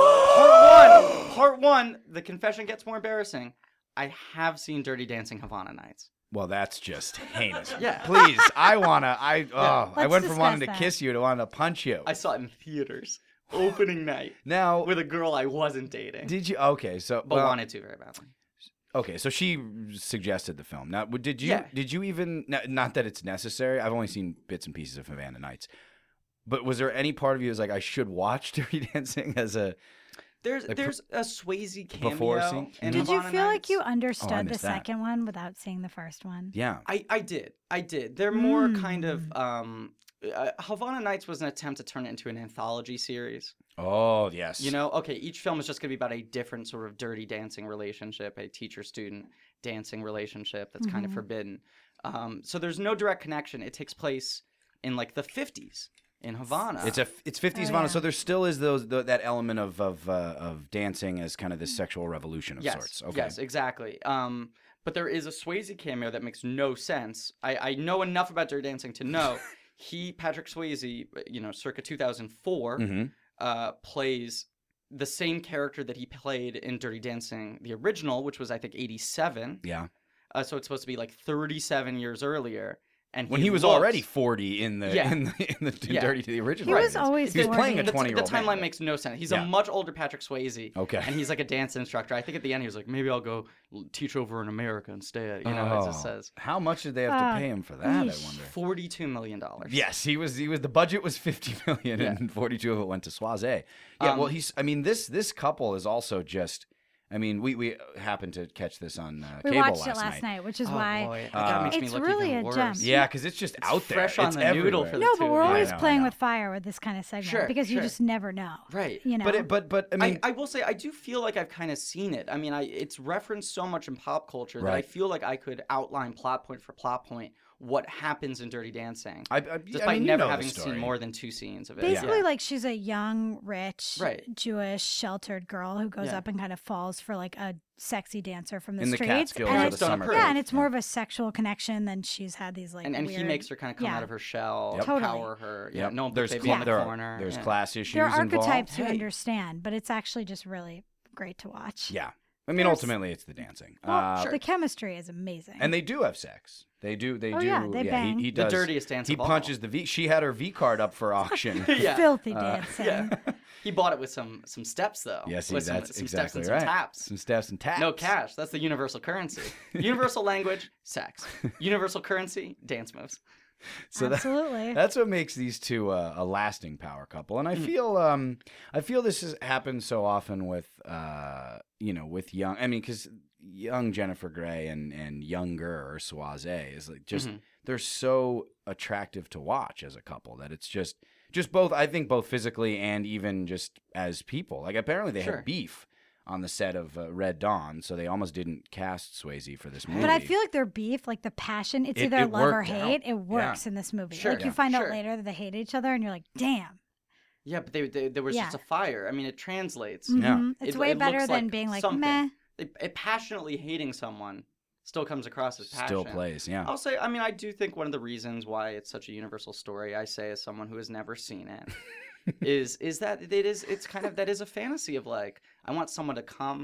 [SPEAKER 3] Part one. Part one. The confession gets more embarrassing. I have seen Dirty Dancing Havana Nights.
[SPEAKER 2] Well, that's just heinous.
[SPEAKER 3] Yeah.
[SPEAKER 2] Please, I wanna. I oh, I
[SPEAKER 1] Let's
[SPEAKER 2] went from wanting to
[SPEAKER 1] discuss that.
[SPEAKER 2] kiss you to wanting to punch you.
[SPEAKER 3] I saw it in theaters, opening night,
[SPEAKER 2] Now,
[SPEAKER 3] with a girl I wasn't dating,
[SPEAKER 2] did you? Okay, so
[SPEAKER 3] but
[SPEAKER 2] well,
[SPEAKER 3] wanted to very badly.
[SPEAKER 2] okay, so she suggested the film. Now, w- did you?
[SPEAKER 3] Yeah.
[SPEAKER 2] Did you even? n- Not that it's necessary. I've only seen bits and pieces of Havana Nights. But was there any part of you that was like, I should watch Dirty Dancing as a?
[SPEAKER 3] There's
[SPEAKER 2] Like,
[SPEAKER 3] there's a Swayze cameo.
[SPEAKER 2] before scene?
[SPEAKER 3] in
[SPEAKER 1] Did you
[SPEAKER 3] Havana
[SPEAKER 1] feel like
[SPEAKER 3] Nights.
[SPEAKER 1] you understood the
[SPEAKER 2] missed that.
[SPEAKER 1] second one without seeing the first one?
[SPEAKER 2] Yeah.
[SPEAKER 3] I, I did. I did. They're more kind of.
[SPEAKER 1] Mm.
[SPEAKER 3] Um, uh, Havana Nights was an attempt to turn it into an anthology series.
[SPEAKER 2] Oh yes.
[SPEAKER 3] You know, okay, each film is just going to be about a different sort of dirty dancing relationship, a teacher student dancing relationship that's kind of
[SPEAKER 1] Mhm.
[SPEAKER 3] forbidden. Um, so there's no direct connection. It takes place in like the fifties in Havana.
[SPEAKER 2] It's a it's fifties
[SPEAKER 1] Oh,
[SPEAKER 2] Havana,
[SPEAKER 1] yeah.
[SPEAKER 2] so there still is those the, that element of of uh, of dancing as kind of this sexual revolution of
[SPEAKER 3] yes,
[SPEAKER 2] sorts. Okay.
[SPEAKER 3] yes, exactly. Um, but there is a Swayze cameo that makes no sense. I, I know enough about Dirty Dancing to know he, Patrick Swayze, you know, circa two thousand four,
[SPEAKER 2] Mm-hmm.
[SPEAKER 3] uh, plays the same character that he played in Dirty Dancing, the original, which was I think eighty-seven.
[SPEAKER 2] Yeah.
[SPEAKER 3] Uh, so it's supposed to be like thirty-seven years earlier. And
[SPEAKER 2] When he was
[SPEAKER 3] looked-
[SPEAKER 2] already forty in the
[SPEAKER 3] Yeah.
[SPEAKER 2] in the in the in
[SPEAKER 3] Yeah.
[SPEAKER 2] Dirty the
[SPEAKER 1] He
[SPEAKER 2] original.
[SPEAKER 1] was
[SPEAKER 2] Right.
[SPEAKER 1] always
[SPEAKER 2] he was playing a
[SPEAKER 1] forty.
[SPEAKER 3] the,
[SPEAKER 2] twenty year
[SPEAKER 3] the
[SPEAKER 2] old.
[SPEAKER 3] timeline makes no sense. He's
[SPEAKER 2] Yeah.
[SPEAKER 3] a much older Patrick Swayze.
[SPEAKER 2] Okay.
[SPEAKER 3] And he's like a dance instructor. I think at the end he was like, maybe I'll go l- teach over in America instead. You know, it just
[SPEAKER 2] Oh.
[SPEAKER 3] says
[SPEAKER 2] How much did they have to
[SPEAKER 1] Uh,
[SPEAKER 2] pay him for that? I
[SPEAKER 1] yeesh.
[SPEAKER 2] wonder.
[SPEAKER 3] forty-two million dollars.
[SPEAKER 2] Yes, he was. He was. The budget was fifty million,
[SPEAKER 3] Yeah.
[SPEAKER 2] and forty-two of it went to Soise. Yeah. well,
[SPEAKER 3] Um,
[SPEAKER 2] he's. I mean, this this couple is also just. I mean, we we happened to catch this on uh,
[SPEAKER 1] We
[SPEAKER 2] cable
[SPEAKER 1] watched
[SPEAKER 2] last
[SPEAKER 1] it last
[SPEAKER 2] night.
[SPEAKER 1] night, which is
[SPEAKER 3] Oh,
[SPEAKER 1] why.
[SPEAKER 3] boy.
[SPEAKER 2] Uh,
[SPEAKER 3] that makes me
[SPEAKER 1] It's
[SPEAKER 3] look
[SPEAKER 1] really
[SPEAKER 3] even
[SPEAKER 1] a
[SPEAKER 3] worse.
[SPEAKER 1] gem.
[SPEAKER 2] Yeah, because it's just
[SPEAKER 3] It's
[SPEAKER 2] out there.
[SPEAKER 3] fresh on
[SPEAKER 2] it's
[SPEAKER 3] the noodle
[SPEAKER 2] everywhere.
[SPEAKER 3] for the
[SPEAKER 1] No,
[SPEAKER 3] two
[SPEAKER 1] but
[SPEAKER 3] of
[SPEAKER 1] we're
[SPEAKER 3] you.
[SPEAKER 2] I
[SPEAKER 1] always
[SPEAKER 2] know, I
[SPEAKER 1] playing
[SPEAKER 2] know.
[SPEAKER 1] with fire with this kind of segment
[SPEAKER 3] Sure,
[SPEAKER 1] because you
[SPEAKER 3] sure.
[SPEAKER 1] just never know.
[SPEAKER 3] Right.
[SPEAKER 1] You know.
[SPEAKER 2] But it, but but I mean,
[SPEAKER 3] I, I will say I do feel like I've kind of seen it. I mean, I it's referenced so much in pop culture that I
[SPEAKER 2] Right.
[SPEAKER 3] feel like I could outline plot point for plot point what happens in Dirty Dancing,
[SPEAKER 2] I, I,
[SPEAKER 3] despite
[SPEAKER 2] I mean, you
[SPEAKER 3] never
[SPEAKER 2] know the
[SPEAKER 3] having
[SPEAKER 2] story.
[SPEAKER 3] seen more than two scenes of it.
[SPEAKER 1] Basically,
[SPEAKER 3] Yeah.
[SPEAKER 1] like she's a young, rich,
[SPEAKER 3] Right.
[SPEAKER 1] Jewish, sheltered girl who goes
[SPEAKER 3] Yeah.
[SPEAKER 1] up and kind of falls for like a sexy dancer from the
[SPEAKER 2] in the
[SPEAKER 1] streets.
[SPEAKER 2] Catskills
[SPEAKER 1] and
[SPEAKER 2] or the
[SPEAKER 3] Parents don't
[SPEAKER 2] summer.
[SPEAKER 3] approve.
[SPEAKER 1] yeah, and it's more of a sexual connection than she's had these like
[SPEAKER 3] and and he
[SPEAKER 1] weird-
[SPEAKER 3] makes her kind of come
[SPEAKER 1] yeah.
[SPEAKER 3] out of her shell,
[SPEAKER 2] Yep.
[SPEAKER 1] Totally.
[SPEAKER 3] empower her. Yeah,
[SPEAKER 2] Yep.
[SPEAKER 3] no,
[SPEAKER 2] there's
[SPEAKER 3] baby
[SPEAKER 2] cla-
[SPEAKER 3] in the
[SPEAKER 2] there are-
[SPEAKER 3] corner.
[SPEAKER 2] there's
[SPEAKER 3] yeah.
[SPEAKER 2] class issues
[SPEAKER 1] There are
[SPEAKER 2] involved.
[SPEAKER 1] archetypes you
[SPEAKER 3] Hey.
[SPEAKER 1] understand, but it's actually just really great to watch.
[SPEAKER 2] Yeah, I mean,
[SPEAKER 1] There's-
[SPEAKER 2] ultimately, it's the dancing.
[SPEAKER 1] Well,
[SPEAKER 2] uh,
[SPEAKER 3] sure.
[SPEAKER 1] The chemistry is amazing.
[SPEAKER 2] And they do have sex. They do. They
[SPEAKER 1] Oh,
[SPEAKER 2] do.
[SPEAKER 1] yeah, they bang.
[SPEAKER 2] He, he
[SPEAKER 3] The
[SPEAKER 2] does.
[SPEAKER 3] dirtiest dance
[SPEAKER 2] He
[SPEAKER 3] of all.
[SPEAKER 2] punches the V. She had her V card up for auction.
[SPEAKER 3] yeah.
[SPEAKER 1] Filthy
[SPEAKER 2] Uh,
[SPEAKER 1] dancing.
[SPEAKER 3] Yeah. He bought it with some some steps though.
[SPEAKER 2] Yes, he,
[SPEAKER 3] with some,
[SPEAKER 2] that's
[SPEAKER 3] some
[SPEAKER 2] exactly
[SPEAKER 3] steps and
[SPEAKER 2] right.
[SPEAKER 3] some taps.
[SPEAKER 2] Some steps and taps.
[SPEAKER 3] No cash. That's the universal currency. Universal language, sex. Universal currency, dance moves.
[SPEAKER 2] So that,
[SPEAKER 1] Absolutely.
[SPEAKER 2] that's what makes these two uh, a lasting power couple. And I feel, um, I feel this has happened so often with, uh, you know, with young. I mean, because young Jennifer Grey and and younger Soise is like just
[SPEAKER 3] Mhm.
[SPEAKER 2] they're so attractive to watch as a couple that it's just just both. I think both physically and even just as people. Like apparently they
[SPEAKER 3] Sure.
[SPEAKER 2] had beef on the set of uh, Red Dawn, so they almost didn't cast Swayze for this movie.
[SPEAKER 1] But I feel like their beef, like the passion, it's
[SPEAKER 2] It-
[SPEAKER 1] either
[SPEAKER 2] it
[SPEAKER 1] love or
[SPEAKER 2] worked out.
[SPEAKER 1] hate. It works in this movie.
[SPEAKER 3] Sure.
[SPEAKER 1] Like
[SPEAKER 2] Yeah.
[SPEAKER 1] you find out
[SPEAKER 3] Sure.
[SPEAKER 1] later that they hate each other, and you're like, damn.
[SPEAKER 3] Yeah, but they, they, there was just
[SPEAKER 1] Yeah.
[SPEAKER 3] a fire. I mean, it translates.
[SPEAKER 2] Yeah.
[SPEAKER 1] Mhm. It's
[SPEAKER 3] It-
[SPEAKER 1] way
[SPEAKER 3] it
[SPEAKER 1] better
[SPEAKER 3] looks
[SPEAKER 1] than
[SPEAKER 3] like
[SPEAKER 1] being like,
[SPEAKER 3] something.
[SPEAKER 1] meh.
[SPEAKER 3] It, it passionately hating someone still comes across as passion.
[SPEAKER 2] still plays. Yeah.
[SPEAKER 3] I'll say, I mean, I do think one of the reasons why it's such a universal story, I say as someone who has never seen it, is is that it is it's kind of that is a fantasy of like I want someone to come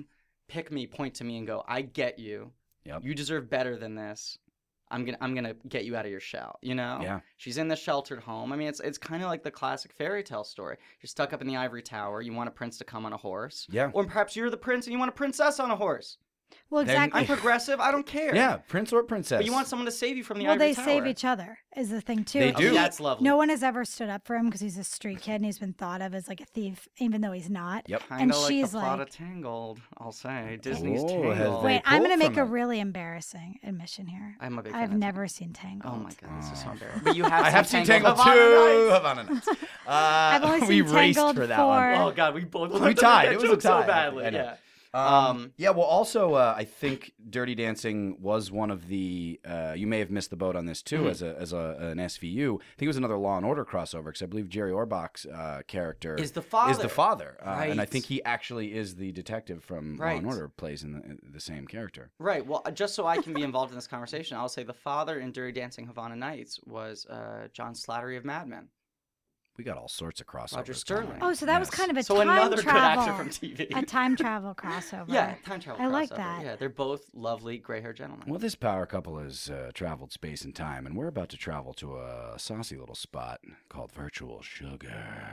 [SPEAKER 3] pick me, point to me, and go, "I get you.
[SPEAKER 2] Yep.
[SPEAKER 3] You deserve better than this. I'm gonna I'm gonna get you out of your shell." You know?
[SPEAKER 2] Yeah.
[SPEAKER 3] She's in the sheltered home. I mean, it's it's kind of like the classic fairy tale story. You're stuck up in the ivory tower. You want a prince to come on a horse.
[SPEAKER 2] Yeah.
[SPEAKER 3] Or perhaps you're the prince and you want a princess on a horse.
[SPEAKER 1] Well,
[SPEAKER 2] Then-
[SPEAKER 1] exactly.
[SPEAKER 3] I'm progressive. I don't care.
[SPEAKER 2] Yeah, prince or princess.
[SPEAKER 3] But you want someone to save you from the
[SPEAKER 1] well,
[SPEAKER 3] ivory
[SPEAKER 1] they
[SPEAKER 3] tower.
[SPEAKER 1] save each other is the thing too.
[SPEAKER 2] They
[SPEAKER 3] Oh,
[SPEAKER 2] do.
[SPEAKER 3] that's lovely.
[SPEAKER 1] No one has ever stood up for him because he's a street kid and he's been thought of as like a thief, even though he's not.
[SPEAKER 2] Yep.
[SPEAKER 3] Kind
[SPEAKER 1] and
[SPEAKER 3] of like
[SPEAKER 1] she's
[SPEAKER 3] the plot
[SPEAKER 1] like-
[SPEAKER 3] of Tangled, I'll say. Disney's
[SPEAKER 2] Oh,
[SPEAKER 3] Tangled.
[SPEAKER 2] has they-
[SPEAKER 1] Wait, I'm
[SPEAKER 2] pulled
[SPEAKER 1] going to make
[SPEAKER 2] from
[SPEAKER 1] a
[SPEAKER 2] it.
[SPEAKER 1] really embarrassing admission here.
[SPEAKER 3] I'm a big fan
[SPEAKER 1] I've
[SPEAKER 3] of
[SPEAKER 1] never seen Tangled.
[SPEAKER 3] Oh my god, this is so
[SPEAKER 2] Oh.
[SPEAKER 3] embarrassing. But you have
[SPEAKER 2] I have seen Tangled
[SPEAKER 3] Havana
[SPEAKER 2] too.
[SPEAKER 3] Nights.
[SPEAKER 2] Havana Nights. Uh,
[SPEAKER 1] I've only
[SPEAKER 2] we
[SPEAKER 1] seen
[SPEAKER 2] raced
[SPEAKER 1] Tangled
[SPEAKER 2] for that
[SPEAKER 1] for-
[SPEAKER 2] one.
[SPEAKER 3] Oh god, we both
[SPEAKER 2] We
[SPEAKER 3] wanted to
[SPEAKER 2] tied.
[SPEAKER 3] make
[SPEAKER 2] It
[SPEAKER 3] that
[SPEAKER 2] was a
[SPEAKER 3] joke so
[SPEAKER 2] tie.
[SPEAKER 3] badly.
[SPEAKER 2] I know.
[SPEAKER 3] Yeah.
[SPEAKER 2] Um,
[SPEAKER 3] Um,
[SPEAKER 2] yeah, well, also, uh, I think Dirty Dancing was one of the. Uh, you may have missed the boat on this too,
[SPEAKER 3] Mhm.
[SPEAKER 2] as a as a an S V U. I think it was another Law and Order crossover because I believe Jerry Orbach's uh, character
[SPEAKER 3] Is the father.
[SPEAKER 2] is the father, uh, and I
[SPEAKER 3] Right.
[SPEAKER 2] think he actually is the detective from Law
[SPEAKER 3] Right.
[SPEAKER 2] and Order, plays in the, in the same character.
[SPEAKER 3] Right. Well, uh, just so I can be involved in this conversation, I'll say the father in Dirty Dancing Havana Nights was uh, John Slattery of Mad Men.
[SPEAKER 2] We got all sorts of crossovers.
[SPEAKER 3] Roger
[SPEAKER 2] going
[SPEAKER 3] Sterling.
[SPEAKER 2] on.
[SPEAKER 1] Oh, so that was
[SPEAKER 2] Yes.
[SPEAKER 1] kind of a
[SPEAKER 3] So
[SPEAKER 1] time
[SPEAKER 3] another good
[SPEAKER 1] travel.
[SPEAKER 3] actor from T V.
[SPEAKER 1] A time travel crossover.
[SPEAKER 3] Yeah, time travel.
[SPEAKER 1] I like
[SPEAKER 3] crossover.
[SPEAKER 1] that.
[SPEAKER 3] Yeah, they're both lovely gray-haired gentlemen.
[SPEAKER 2] Well, this power couple has uh, traveled space and time, and we're about to travel to a saucy little spot called Virtual Sugar.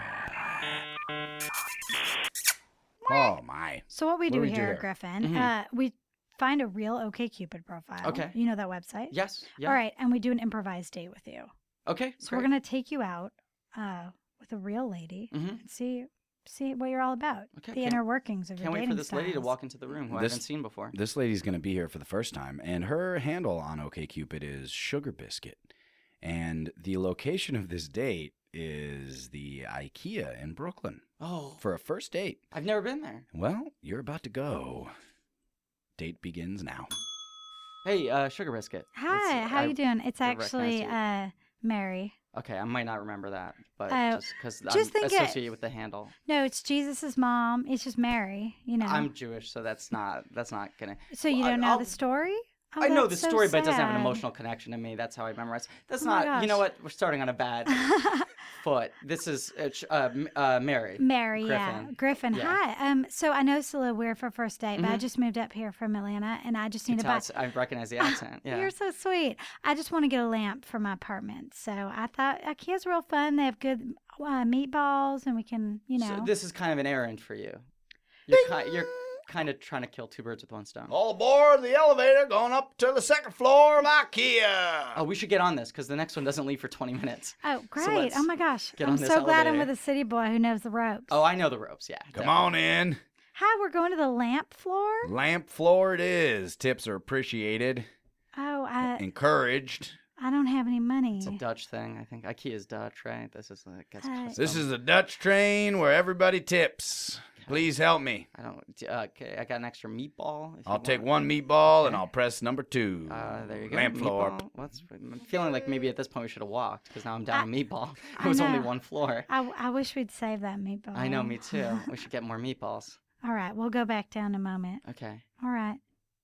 [SPEAKER 2] Oh my!
[SPEAKER 1] So what we
[SPEAKER 2] What
[SPEAKER 1] do
[SPEAKER 2] do we do
[SPEAKER 1] here,
[SPEAKER 2] here?
[SPEAKER 1] Griffin,
[SPEAKER 3] Mhm.
[SPEAKER 1] uh, we find a real OkCupid profile.
[SPEAKER 3] Okay.
[SPEAKER 1] You know that website?
[SPEAKER 3] Yes. Yeah.
[SPEAKER 1] All right, and we do an improvised date with you.
[SPEAKER 3] Okay.
[SPEAKER 1] So we're gonna take you out uh, with a real lady
[SPEAKER 3] Mm-hmm.
[SPEAKER 1] and see see what you're all about.
[SPEAKER 3] Okay,
[SPEAKER 1] The
[SPEAKER 3] can't-
[SPEAKER 1] inner workings of your
[SPEAKER 3] Can't wait
[SPEAKER 1] dating
[SPEAKER 3] for this lady to
[SPEAKER 1] styles.
[SPEAKER 3] walk into the room who I
[SPEAKER 2] This-
[SPEAKER 3] haven't seen before.
[SPEAKER 2] This lady's going to be here for the first time, and her handle on OkCupid is Sugar Biscuit, and the location of this date is the IKEA in Brooklyn
[SPEAKER 3] Oh,
[SPEAKER 2] for a first date.
[SPEAKER 3] I've never been there.
[SPEAKER 2] Well, you're about to go. Date begins now.
[SPEAKER 3] Hey, uh, Sugar Biscuit.
[SPEAKER 1] Hi,
[SPEAKER 3] It's-
[SPEAKER 1] how
[SPEAKER 3] I-
[SPEAKER 1] you doing? It's
[SPEAKER 3] I recognize
[SPEAKER 1] actually
[SPEAKER 3] you.
[SPEAKER 1] uh, Mary.
[SPEAKER 3] Okay, I might not remember that, but
[SPEAKER 1] Oh,
[SPEAKER 3] just because I'm
[SPEAKER 1] just think it-
[SPEAKER 3] associated with the handle.
[SPEAKER 1] No, it's Jesus's mom. It's just Mary. You know.
[SPEAKER 3] I'm Jewish, so that's not that's not gonna.
[SPEAKER 1] so you
[SPEAKER 3] Well, I-
[SPEAKER 1] don't know
[SPEAKER 3] I'll-
[SPEAKER 1] the story? Oh,
[SPEAKER 3] I know the
[SPEAKER 1] that's so
[SPEAKER 3] story, but it doesn't have an
[SPEAKER 1] sad.
[SPEAKER 3] emotional connection to me. That's how I memorize. That's
[SPEAKER 1] Oh my
[SPEAKER 3] not. You know
[SPEAKER 1] gosh.
[SPEAKER 3] what? We're starting on a bad foot. This is uh, ch- uh, M- uh, Mary.
[SPEAKER 1] Mary, yeah,
[SPEAKER 3] Griffin.
[SPEAKER 1] Griffin.
[SPEAKER 3] Yeah.
[SPEAKER 1] Hi. Um, so I know it's a little weird for first date, but I
[SPEAKER 3] Mhm.
[SPEAKER 1] just moved up here from Atlanta, and I just
[SPEAKER 3] You
[SPEAKER 1] need to
[SPEAKER 3] tell
[SPEAKER 1] buy.
[SPEAKER 3] it's- I recognize the accent. Yeah.
[SPEAKER 1] You're so sweet. I just want to get a lamp for my apartment, so I thought IKEA's real fun. They have good uh, meatballs, and we can, you know.
[SPEAKER 3] So this is kind of an errand for you. You're kind. You're kind of trying to kill two birds with one stone.
[SPEAKER 2] All aboard the elevator, going up to the second floor of IKEA.
[SPEAKER 3] Oh, we should get on this because the next one doesn't leave for twenty minutes.
[SPEAKER 1] oh, great!
[SPEAKER 3] let's
[SPEAKER 1] oh my gosh,
[SPEAKER 3] get
[SPEAKER 1] I'm
[SPEAKER 3] on this
[SPEAKER 1] so glad I'm
[SPEAKER 3] elevator.
[SPEAKER 1] with a city boy who knows the ropes.
[SPEAKER 3] Oh, I know the ropes. Yeah.
[SPEAKER 2] Come
[SPEAKER 3] definitely.
[SPEAKER 2] on in.
[SPEAKER 1] Hi, we're going to the lamp floor.
[SPEAKER 2] Lamp floor it is. Tips are appreciated,
[SPEAKER 1] Oh, I
[SPEAKER 2] encouraged.
[SPEAKER 1] I don't have any money.
[SPEAKER 3] It's a Dutch thing. I think IKEA is Dutch, right? This is like gets
[SPEAKER 1] Uh,
[SPEAKER 3] custom.
[SPEAKER 2] This is the Dutch train where everybody tips. Please help me.
[SPEAKER 3] I don't. Uh, okay, I got an extra meatball. if you
[SPEAKER 2] I'll take
[SPEAKER 3] want.
[SPEAKER 2] one meatball and
[SPEAKER 3] Okay.
[SPEAKER 2] I'll press number two.
[SPEAKER 3] Uh, there you go.
[SPEAKER 2] Lamp floor.
[SPEAKER 3] Meatball. What's, I'm feeling like maybe at this point we should have walked because now I'm down
[SPEAKER 1] I-
[SPEAKER 3] a meatball.
[SPEAKER 1] I
[SPEAKER 3] It was only
[SPEAKER 1] know.
[SPEAKER 3] one floor.
[SPEAKER 1] I, I wish we'd save that meatball.
[SPEAKER 3] I know, me too. We should get more meatballs.
[SPEAKER 1] All right, we'll go back down in a moment.
[SPEAKER 3] Okay.
[SPEAKER 1] All right,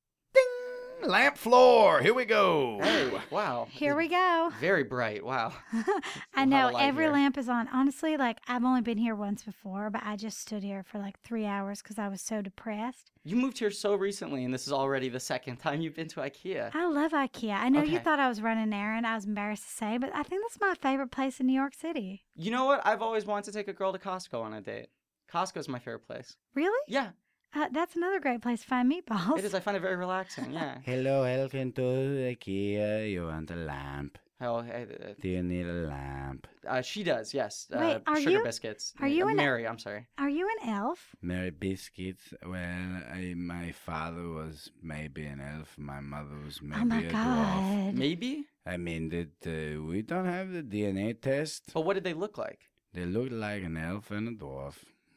[SPEAKER 2] Ding! Lamp floor. Here we go.
[SPEAKER 3] Hey, wow.
[SPEAKER 1] here we go.
[SPEAKER 3] Very bright. Wow.
[SPEAKER 1] I
[SPEAKER 3] We'll
[SPEAKER 1] know
[SPEAKER 3] have a light
[SPEAKER 1] every
[SPEAKER 3] here.
[SPEAKER 1] lamp is on. Honestly, like I've only been here once before, but I just stood here for like three hours because I was so depressed.
[SPEAKER 3] You moved here so recently, and this is already the second time you've been to IKEA.
[SPEAKER 1] I love IKEA. I know you
[SPEAKER 3] Okay.
[SPEAKER 1] thought I was running an errand. I was embarrassed to say, but I think that's my favorite place in New York City.
[SPEAKER 3] You know what? I've always wanted to take a girl to Costco on a date. Costco's my favorite place.
[SPEAKER 1] Really?
[SPEAKER 3] Yeah,
[SPEAKER 1] Uh, that's another great place to find meatballs.
[SPEAKER 3] it is. I find it very relaxing. Yeah.
[SPEAKER 2] Hello, welcome to IKEA. You want a lamp?
[SPEAKER 3] Oh, hey, uh,
[SPEAKER 2] Do you need a lamp?
[SPEAKER 3] uh, she does. Yes. Uh,
[SPEAKER 1] Wait, are
[SPEAKER 3] sugar
[SPEAKER 1] you-
[SPEAKER 3] biscuits.
[SPEAKER 1] are
[SPEAKER 3] Uh,
[SPEAKER 1] you an-
[SPEAKER 3] Mary? I'm sorry.
[SPEAKER 1] Are you an elf?
[SPEAKER 2] Mary Biscuits. Well, I, my father was maybe an elf. My mother was maybe
[SPEAKER 1] oh my
[SPEAKER 2] a dwarf.
[SPEAKER 1] god.
[SPEAKER 3] Maybe.
[SPEAKER 2] I mean, that uh, we don't have the D N A test.
[SPEAKER 3] But what did they look like?
[SPEAKER 2] They look like an elf and a dwarf.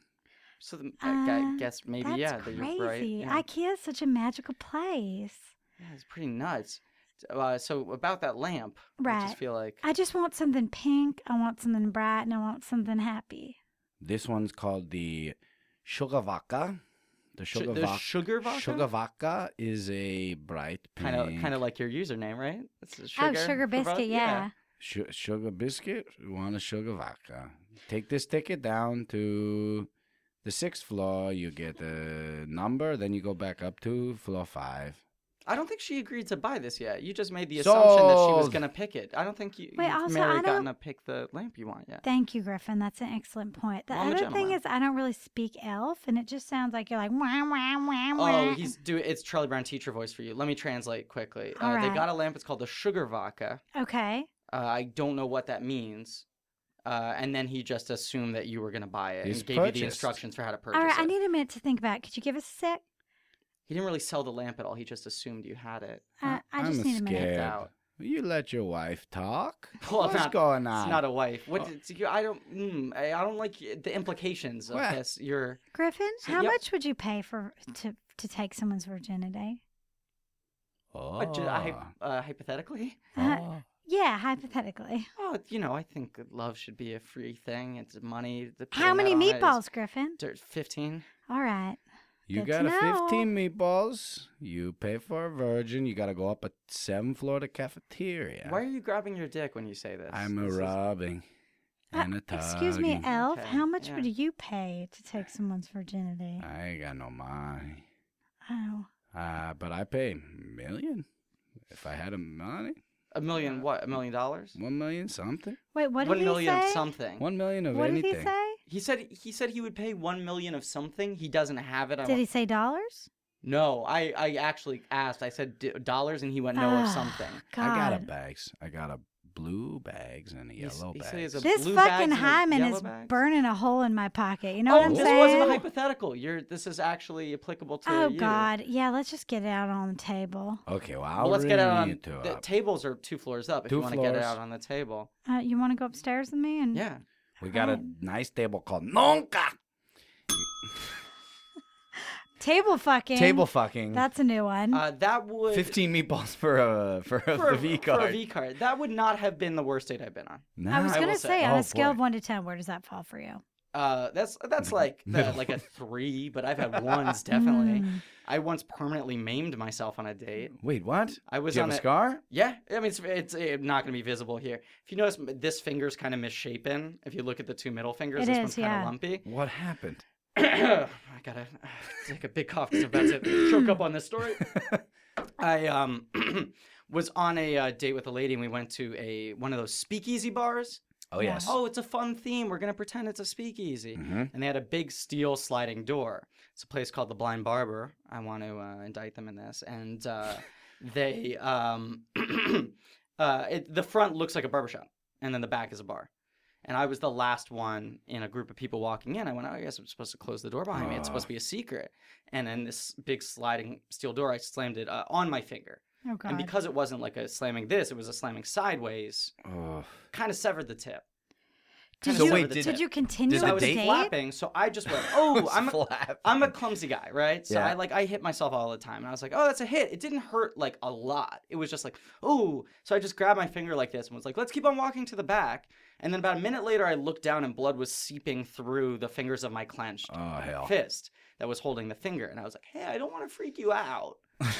[SPEAKER 3] So the, I gu-
[SPEAKER 1] Uh,
[SPEAKER 3] guess maybe
[SPEAKER 1] That's
[SPEAKER 3] yeah. That
[SPEAKER 1] crazy.
[SPEAKER 3] you're right. Yeah.
[SPEAKER 1] IKEA is such a magical place.
[SPEAKER 3] Yeah, it's pretty nuts. Uh, so about that lamp, I
[SPEAKER 1] Right.
[SPEAKER 3] just feel like
[SPEAKER 1] I just want something pink. I want something bright, and I want something happy.
[SPEAKER 2] This one's called the Sugar Vodka. The
[SPEAKER 3] Sh-
[SPEAKER 2] Sugar
[SPEAKER 3] the
[SPEAKER 2] Vodka.
[SPEAKER 3] sugar vodka.
[SPEAKER 2] Sugar Vodka is a bright pink.
[SPEAKER 3] Kind of, kind of like your username, right? It's a sugar.
[SPEAKER 1] oh, sugar
[SPEAKER 3] for vo-
[SPEAKER 1] biscuit, yeah.
[SPEAKER 2] Su- sugar biscuit. We want a sugar vodka. Take this ticket down to The sixth floor, you get the number, then you go back up to floor five.
[SPEAKER 3] I don't think she agreed to buy this yet. You just made the assumption that she was
[SPEAKER 2] Sold.
[SPEAKER 3] going to pick it. I don't think you,
[SPEAKER 1] Wait,
[SPEAKER 3] you've
[SPEAKER 1] also,
[SPEAKER 3] Mary
[SPEAKER 1] I
[SPEAKER 3] gotten
[SPEAKER 1] don't-
[SPEAKER 3] to pick the lamp you want yet.
[SPEAKER 1] Thank you, Griffin. That's an excellent point. The
[SPEAKER 3] Well, I'm a
[SPEAKER 1] other thing
[SPEAKER 3] gentleman.
[SPEAKER 1] is, I don't really speak elf, and it just sounds like you're like, wah, wah, wah,
[SPEAKER 3] Oh,
[SPEAKER 1] wah.
[SPEAKER 3] he's do it's Charlie Brown teacher voice for you. Let me translate quickly.
[SPEAKER 1] All
[SPEAKER 3] Uh, They
[SPEAKER 1] right.
[SPEAKER 3] got a lamp. It's called the Sugar Vodka.
[SPEAKER 1] Okay.
[SPEAKER 3] Uh, I don't know what that means. Uh, and then he just assumed that you were going to buy it
[SPEAKER 2] He's
[SPEAKER 3] and gave you the
[SPEAKER 2] purchased.
[SPEAKER 3] instructions for how to purchase
[SPEAKER 1] All right,
[SPEAKER 3] it.
[SPEAKER 1] I need a minute to think about it. Could you give us a sec?
[SPEAKER 3] He didn't really sell the lamp at all. He just assumed you had it.
[SPEAKER 1] Uh, I
[SPEAKER 2] I'm
[SPEAKER 1] just need a minute.
[SPEAKER 2] scared.
[SPEAKER 3] out.
[SPEAKER 2] Will you let your wife talk?
[SPEAKER 3] Well,
[SPEAKER 2] What's
[SPEAKER 3] not-
[SPEAKER 2] going on?
[SPEAKER 3] It's not a wife. What?
[SPEAKER 2] Oh.
[SPEAKER 3] did you- I don't. Mm, I I don't like the implications of
[SPEAKER 2] What?
[SPEAKER 3] this. You're.
[SPEAKER 1] Griffin,
[SPEAKER 3] So,
[SPEAKER 1] how
[SPEAKER 3] yep.
[SPEAKER 1] much would you pay for to to take someone's virginity?
[SPEAKER 2] Oh.
[SPEAKER 3] What, ju- I, uh, hypothetically.
[SPEAKER 1] Uh,
[SPEAKER 2] Oh.
[SPEAKER 1] yeah, hypothetically.
[SPEAKER 3] Oh, you know, I think love should be a free thing. It's money. the
[SPEAKER 1] How
[SPEAKER 3] putting
[SPEAKER 1] many
[SPEAKER 3] that on it is
[SPEAKER 1] meatballs, Griffin?
[SPEAKER 3] dirt- Fifteen.
[SPEAKER 1] All right.
[SPEAKER 2] You
[SPEAKER 1] Good
[SPEAKER 2] got
[SPEAKER 1] to
[SPEAKER 2] a
[SPEAKER 1] know.
[SPEAKER 2] fifteen meatballs. You pay for a virgin. You got to go up a seven floor to cafeteria.
[SPEAKER 3] Why are you grabbing your dick when you say this?
[SPEAKER 2] I'm a
[SPEAKER 3] This is-
[SPEAKER 2] robbing and
[SPEAKER 1] Uh,
[SPEAKER 2] a tugging.
[SPEAKER 1] excuse me, Elf.
[SPEAKER 3] Okay,
[SPEAKER 1] How much
[SPEAKER 3] yeah.
[SPEAKER 1] would you pay to take someone's virginity?
[SPEAKER 2] I ain't got no money.
[SPEAKER 1] Oh.
[SPEAKER 2] Uh, but I pay a million. If I had a money,
[SPEAKER 3] A million what? A million dollars?
[SPEAKER 2] one million something.
[SPEAKER 1] Wait, what did
[SPEAKER 3] One
[SPEAKER 1] he
[SPEAKER 3] million of
[SPEAKER 1] say?
[SPEAKER 3] something.
[SPEAKER 2] One million of
[SPEAKER 1] What
[SPEAKER 2] anything.
[SPEAKER 1] did he say?
[SPEAKER 3] He said he said he would pay one million of something. He doesn't have it. I'm
[SPEAKER 1] Did he
[SPEAKER 3] like,
[SPEAKER 1] say dollars?
[SPEAKER 3] No, I, I actually asked. I said d- dollars, and he went no of
[SPEAKER 1] Ah,
[SPEAKER 3] something.
[SPEAKER 1] God.
[SPEAKER 2] I got a bags. I got a blue bags and a
[SPEAKER 3] He's-
[SPEAKER 2] yellow
[SPEAKER 3] he said
[SPEAKER 2] bags.
[SPEAKER 3] he's a
[SPEAKER 1] This
[SPEAKER 3] blue bags
[SPEAKER 1] fucking
[SPEAKER 3] and a
[SPEAKER 1] hymen
[SPEAKER 3] yellow
[SPEAKER 1] is
[SPEAKER 3] bags?
[SPEAKER 1] burning a hole in my pocket. You know
[SPEAKER 3] Oh,
[SPEAKER 1] what I'm
[SPEAKER 3] this
[SPEAKER 1] saying?
[SPEAKER 3] wasn't a hypothetical. You're. This is actually applicable to
[SPEAKER 1] Oh
[SPEAKER 3] you.
[SPEAKER 1] God, yeah. Let's just get it out on the table.
[SPEAKER 2] Okay, well,
[SPEAKER 3] Well,
[SPEAKER 2] I'll
[SPEAKER 3] let's get it on.
[SPEAKER 2] ring you to
[SPEAKER 3] The
[SPEAKER 2] up.
[SPEAKER 3] tables are two floors up. If
[SPEAKER 2] Two
[SPEAKER 3] you want to get it
[SPEAKER 2] floors.
[SPEAKER 3] out on the table.
[SPEAKER 1] Uh, you want to go upstairs with me? And
[SPEAKER 3] Yeah.
[SPEAKER 2] We got a
[SPEAKER 1] Fine.
[SPEAKER 2] nice table called Nunca.
[SPEAKER 1] table fucking.
[SPEAKER 2] Table fucking.
[SPEAKER 1] That's a new one.
[SPEAKER 3] Uh, that would
[SPEAKER 2] Fifteen meatballs for a for, a,
[SPEAKER 3] for,
[SPEAKER 2] the V
[SPEAKER 3] for a
[SPEAKER 2] card.
[SPEAKER 3] V card. That would not have been the worst date I've been on.
[SPEAKER 2] No.
[SPEAKER 1] I was
[SPEAKER 3] I
[SPEAKER 1] gonna
[SPEAKER 3] will
[SPEAKER 1] say,
[SPEAKER 3] say-
[SPEAKER 1] on
[SPEAKER 2] Oh,
[SPEAKER 1] a scale of
[SPEAKER 2] boy.
[SPEAKER 1] one to ten, where does that fall for you?
[SPEAKER 3] Uh, that's that's like the,
[SPEAKER 2] Middle.
[SPEAKER 3] like a three, but I've had ones definitely.
[SPEAKER 1] Mm.
[SPEAKER 3] I once permanently maimed myself on a date.
[SPEAKER 2] Wait, what?
[SPEAKER 3] I was
[SPEAKER 2] Do you
[SPEAKER 3] on
[SPEAKER 2] have a
[SPEAKER 3] a-
[SPEAKER 2] scar?
[SPEAKER 3] Yeah, I mean it's it's uh, not going to be visible here. If you notice, m- this finger's kind of misshapen. If you look at the two middle fingers,
[SPEAKER 1] It
[SPEAKER 3] this
[SPEAKER 1] is,
[SPEAKER 3] one's kind of
[SPEAKER 1] yeah.
[SPEAKER 3] lumpy.
[SPEAKER 2] What happened?
[SPEAKER 3] I gotta uh, take a big cough because I'm about to choke up on this story. I um was on a uh, date with a lady, and we went to a one of those speakeasy bars.
[SPEAKER 2] Oh
[SPEAKER 1] Yeah.
[SPEAKER 2] yes.
[SPEAKER 3] Oh, it's a fun theme. We're gonna pretend it's a speakeasy.
[SPEAKER 2] Mhm.
[SPEAKER 3] And they had a big steel sliding door. It's a place called the Blind Barber. I want to uh, indict them in this. And uh, they, um, uh, it, the front looks like a barbershop, and then the back is a bar. And I was the last one in a group of people walking in. I went, oh, I guess I'm supposed to close the door behind me. It's supposed to be a secret. And then this big sliding steel door, I slammed it uh, on my finger.
[SPEAKER 1] Oh God.
[SPEAKER 3] And because it wasn't like a slamming this, it was a slamming sideways,
[SPEAKER 2] Oh.
[SPEAKER 3] kind of severed the tip.
[SPEAKER 1] did
[SPEAKER 3] Kinda
[SPEAKER 1] you,
[SPEAKER 2] So wait,
[SPEAKER 3] severed the
[SPEAKER 2] did-
[SPEAKER 3] tip.
[SPEAKER 1] did you continue
[SPEAKER 2] did
[SPEAKER 3] So
[SPEAKER 2] the
[SPEAKER 3] I
[SPEAKER 1] the
[SPEAKER 3] was
[SPEAKER 2] date
[SPEAKER 1] date?
[SPEAKER 3] flapping, so I just went, "Oh, I'm a,
[SPEAKER 2] Flap.
[SPEAKER 3] I'm a clumsy guy, right?" So
[SPEAKER 2] Yeah.
[SPEAKER 3] I like I hit myself all the time, and I was like, "Oh, that's a hit." It didn't hurt like a lot. It was just like, "Oh," so I just grabbed my finger like this and was like, "Let's keep on walking to the back." And then about a minute later, I looked down and blood was seeping through the fingers of my clenched
[SPEAKER 2] Oh hell.
[SPEAKER 3] fist that was holding the finger, and I was like, "Hey, I don't want to freak you out,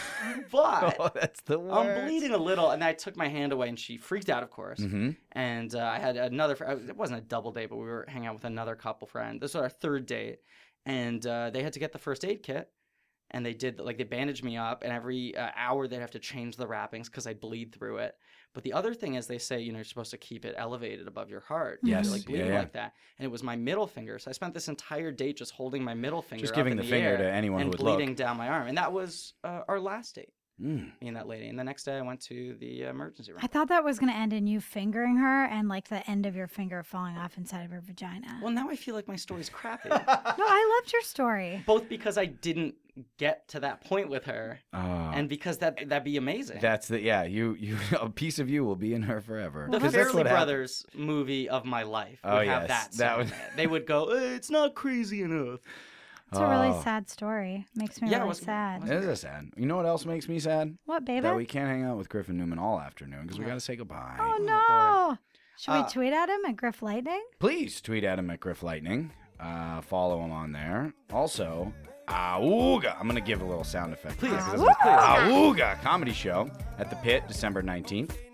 [SPEAKER 3] but."
[SPEAKER 2] Oh, that's the worst.
[SPEAKER 3] I'm bleeding a little, and I took my hand away, and she freaked out, of course.
[SPEAKER 2] Mm-hmm.
[SPEAKER 3] And uh, I had another. fr- It wasn't a double date, but we were hanging out with another couple friend. This was our third date, and uh, they had to get the first aid kit, and they did like they bandaged me up, and every uh, hour they'd have to change the wrappings because I bleed through it. But the other thing is, they say you know you're supposed to keep it elevated above your heart. if
[SPEAKER 2] Yes,
[SPEAKER 3] you're, like
[SPEAKER 2] yeah,
[SPEAKER 3] bleeding
[SPEAKER 2] yeah.
[SPEAKER 3] like that, and it was my middle finger. So I spent this entire date just holding my middle finger,
[SPEAKER 2] Just
[SPEAKER 3] up
[SPEAKER 2] giving
[SPEAKER 3] in
[SPEAKER 2] the,
[SPEAKER 3] the
[SPEAKER 2] finger
[SPEAKER 3] air
[SPEAKER 2] to anyone who
[SPEAKER 3] and
[SPEAKER 2] would
[SPEAKER 3] bleeding
[SPEAKER 2] look.
[SPEAKER 3] down my arm, and that was uh, our last date.
[SPEAKER 2] Mm.
[SPEAKER 3] Me and that lady. And the next day, I went to the emergency room.
[SPEAKER 1] I thought that was going to end in you fingering her and like the end of your finger falling off inside of her vagina.
[SPEAKER 3] Well, now I feel like my story's crappy.
[SPEAKER 1] no, I loved your story.
[SPEAKER 3] Both because I didn't get to that point with her,
[SPEAKER 2] Uh,
[SPEAKER 3] and because that that'd be amazing.
[SPEAKER 2] that's the yeah. You you a piece of you will be in her forever.
[SPEAKER 3] the
[SPEAKER 2] 'Cause that's
[SPEAKER 3] Fairley
[SPEAKER 2] what happened.
[SPEAKER 3] Brothers movie of my life would
[SPEAKER 2] Oh,
[SPEAKER 3] have
[SPEAKER 2] yes,
[SPEAKER 3] that.
[SPEAKER 2] that
[SPEAKER 3] That
[SPEAKER 2] would-
[SPEAKER 3] They would go, "Eh, "It's not crazy enough."
[SPEAKER 1] It's a really
[SPEAKER 2] Oh.
[SPEAKER 1] sad story. Makes me
[SPEAKER 3] Yeah, it
[SPEAKER 1] really
[SPEAKER 3] was-
[SPEAKER 1] sad.
[SPEAKER 2] It is a sad. You know what else makes me sad?
[SPEAKER 1] What, baby?
[SPEAKER 2] That we can't hang out with Griffin Newman all afternoon because we
[SPEAKER 3] Right.
[SPEAKER 2] got to say goodbye.
[SPEAKER 1] oh,
[SPEAKER 3] boy.
[SPEAKER 1] no. Should
[SPEAKER 3] Uh,
[SPEAKER 1] we tweet at him at Griff Lightning?
[SPEAKER 2] Please tweet at him at Griff Lightning. Uh, follow him on there. Also, Auga. I'm gonna give a little sound effect.
[SPEAKER 3] Please,
[SPEAKER 2] because
[SPEAKER 3] please.
[SPEAKER 2] it's Auga comedy show at the Pit, December nineteenth.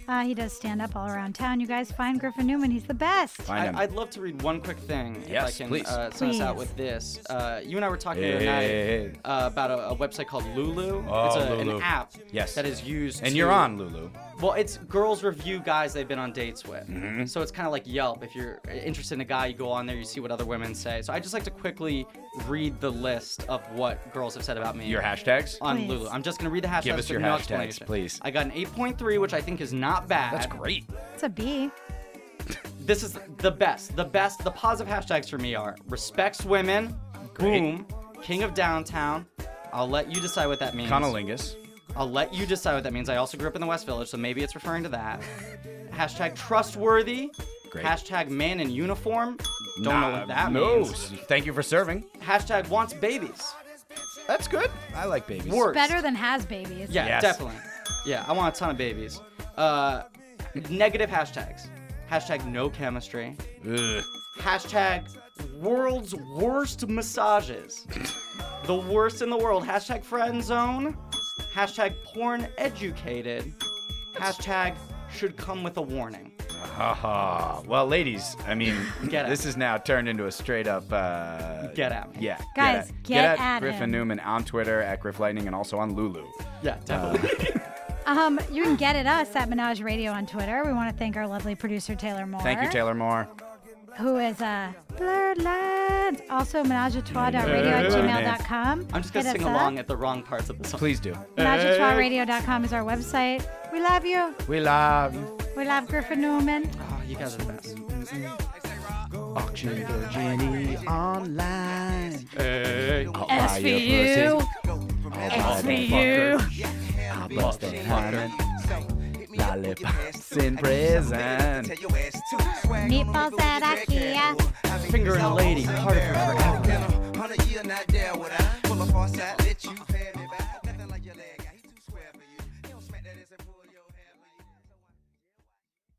[SPEAKER 1] Uh, he does stand up all around town. You guys find Griffin Newman. He's the best.
[SPEAKER 2] Find him.
[SPEAKER 3] I, I'd love to read one quick thing.
[SPEAKER 2] Yes,
[SPEAKER 3] if I can,
[SPEAKER 2] please.
[SPEAKER 3] Uh, send us out
[SPEAKER 1] Please.
[SPEAKER 3] with this. Uh, you and I were talking
[SPEAKER 2] Hey,
[SPEAKER 3] the other night
[SPEAKER 2] hey, hey.
[SPEAKER 3] Uh, about a, a website called Lulu.
[SPEAKER 2] Oh,
[SPEAKER 3] it's a,
[SPEAKER 2] Lulu.
[SPEAKER 3] an app
[SPEAKER 2] Yes.
[SPEAKER 3] that is used.
[SPEAKER 2] And
[SPEAKER 3] to,
[SPEAKER 2] you're on Lulu.
[SPEAKER 3] Well, it's girls review guys they've been on dates with.
[SPEAKER 2] Mm-hmm.
[SPEAKER 3] So it's kind of like Yelp. If you're interested in a guy, you go on there, you see what other women say. So I just like to quickly read the list of what girls have said about me.
[SPEAKER 2] Your hashtags?
[SPEAKER 3] on
[SPEAKER 1] Please.
[SPEAKER 3] Lulu. I'm just gonna read the hashtags.
[SPEAKER 2] Give us
[SPEAKER 3] with
[SPEAKER 2] your
[SPEAKER 3] no
[SPEAKER 2] hashtags,
[SPEAKER 3] explanation.
[SPEAKER 2] please.
[SPEAKER 3] I got an eight point three, which I think is not bad.
[SPEAKER 2] That's great.
[SPEAKER 1] It's a B.
[SPEAKER 3] This is the best. The best. The positive hashtags for me are respects women,
[SPEAKER 2] Great.
[SPEAKER 3] boom, king of downtown. I'll let you decide what that means.
[SPEAKER 2] Conolingus.
[SPEAKER 3] I'll let you decide what that means. I also grew up in the West Village, so maybe it's referring to that. Hashtag trustworthy.
[SPEAKER 2] Great.
[SPEAKER 3] Hashtag man in uniform. Don't know
[SPEAKER 2] Nah,
[SPEAKER 3] what that
[SPEAKER 2] no.
[SPEAKER 3] means.
[SPEAKER 2] Thank you for serving.
[SPEAKER 3] Hashtag wants babies.
[SPEAKER 2] That's good. I like babies.
[SPEAKER 3] Works.
[SPEAKER 1] Better than has babies.
[SPEAKER 3] Yeah,
[SPEAKER 2] Yes.
[SPEAKER 3] definitely. Yeah, I want a ton of babies. Uh, negative hashtags. Hashtag no chemistry.
[SPEAKER 2] Ugh.
[SPEAKER 3] Hashtag world's worst massages. The worst in the world. Hashtag friend zone. Hashtag porn educated. Hashtag should come with a warning.
[SPEAKER 2] Haha. Well, ladies, I mean,
[SPEAKER 3] Get
[SPEAKER 2] this
[SPEAKER 3] at
[SPEAKER 2] is now turned into a straight up. Uh,
[SPEAKER 3] Get at me.
[SPEAKER 2] Yeah.
[SPEAKER 1] Guys,
[SPEAKER 2] get,
[SPEAKER 1] get
[SPEAKER 2] at,
[SPEAKER 1] at
[SPEAKER 2] Griffin
[SPEAKER 1] him.
[SPEAKER 2] Newman on Twitter at Griff Lightning and also on Lulu.
[SPEAKER 3] Yeah, definitely.
[SPEAKER 1] Um, you can get at us at Menage Radio on Twitter. We want to thank our lovely producer Taylor Moore.
[SPEAKER 2] Thank you, Taylor Moore.
[SPEAKER 1] Who is uh, Blurred Lines. Also, menage a trois dot radio at gmail dot com.
[SPEAKER 3] I'm just gonna
[SPEAKER 1] Hit
[SPEAKER 3] sing
[SPEAKER 1] us up.
[SPEAKER 3] along at the wrong parts of the song.
[SPEAKER 2] Please do.
[SPEAKER 1] menage a trois radio dot com is our website. We love you.
[SPEAKER 2] We love you.
[SPEAKER 1] We love Griffin Newman.
[SPEAKER 3] Oh, you guys are the best.
[SPEAKER 2] Auction virginity online.
[SPEAKER 3] Hey.
[SPEAKER 1] S for you. S for you.
[SPEAKER 2] I'll bust that hymen. Lollipops in prison.
[SPEAKER 1] Meatballs at IKEA.
[SPEAKER 3] Finger and a lady, part of her forever.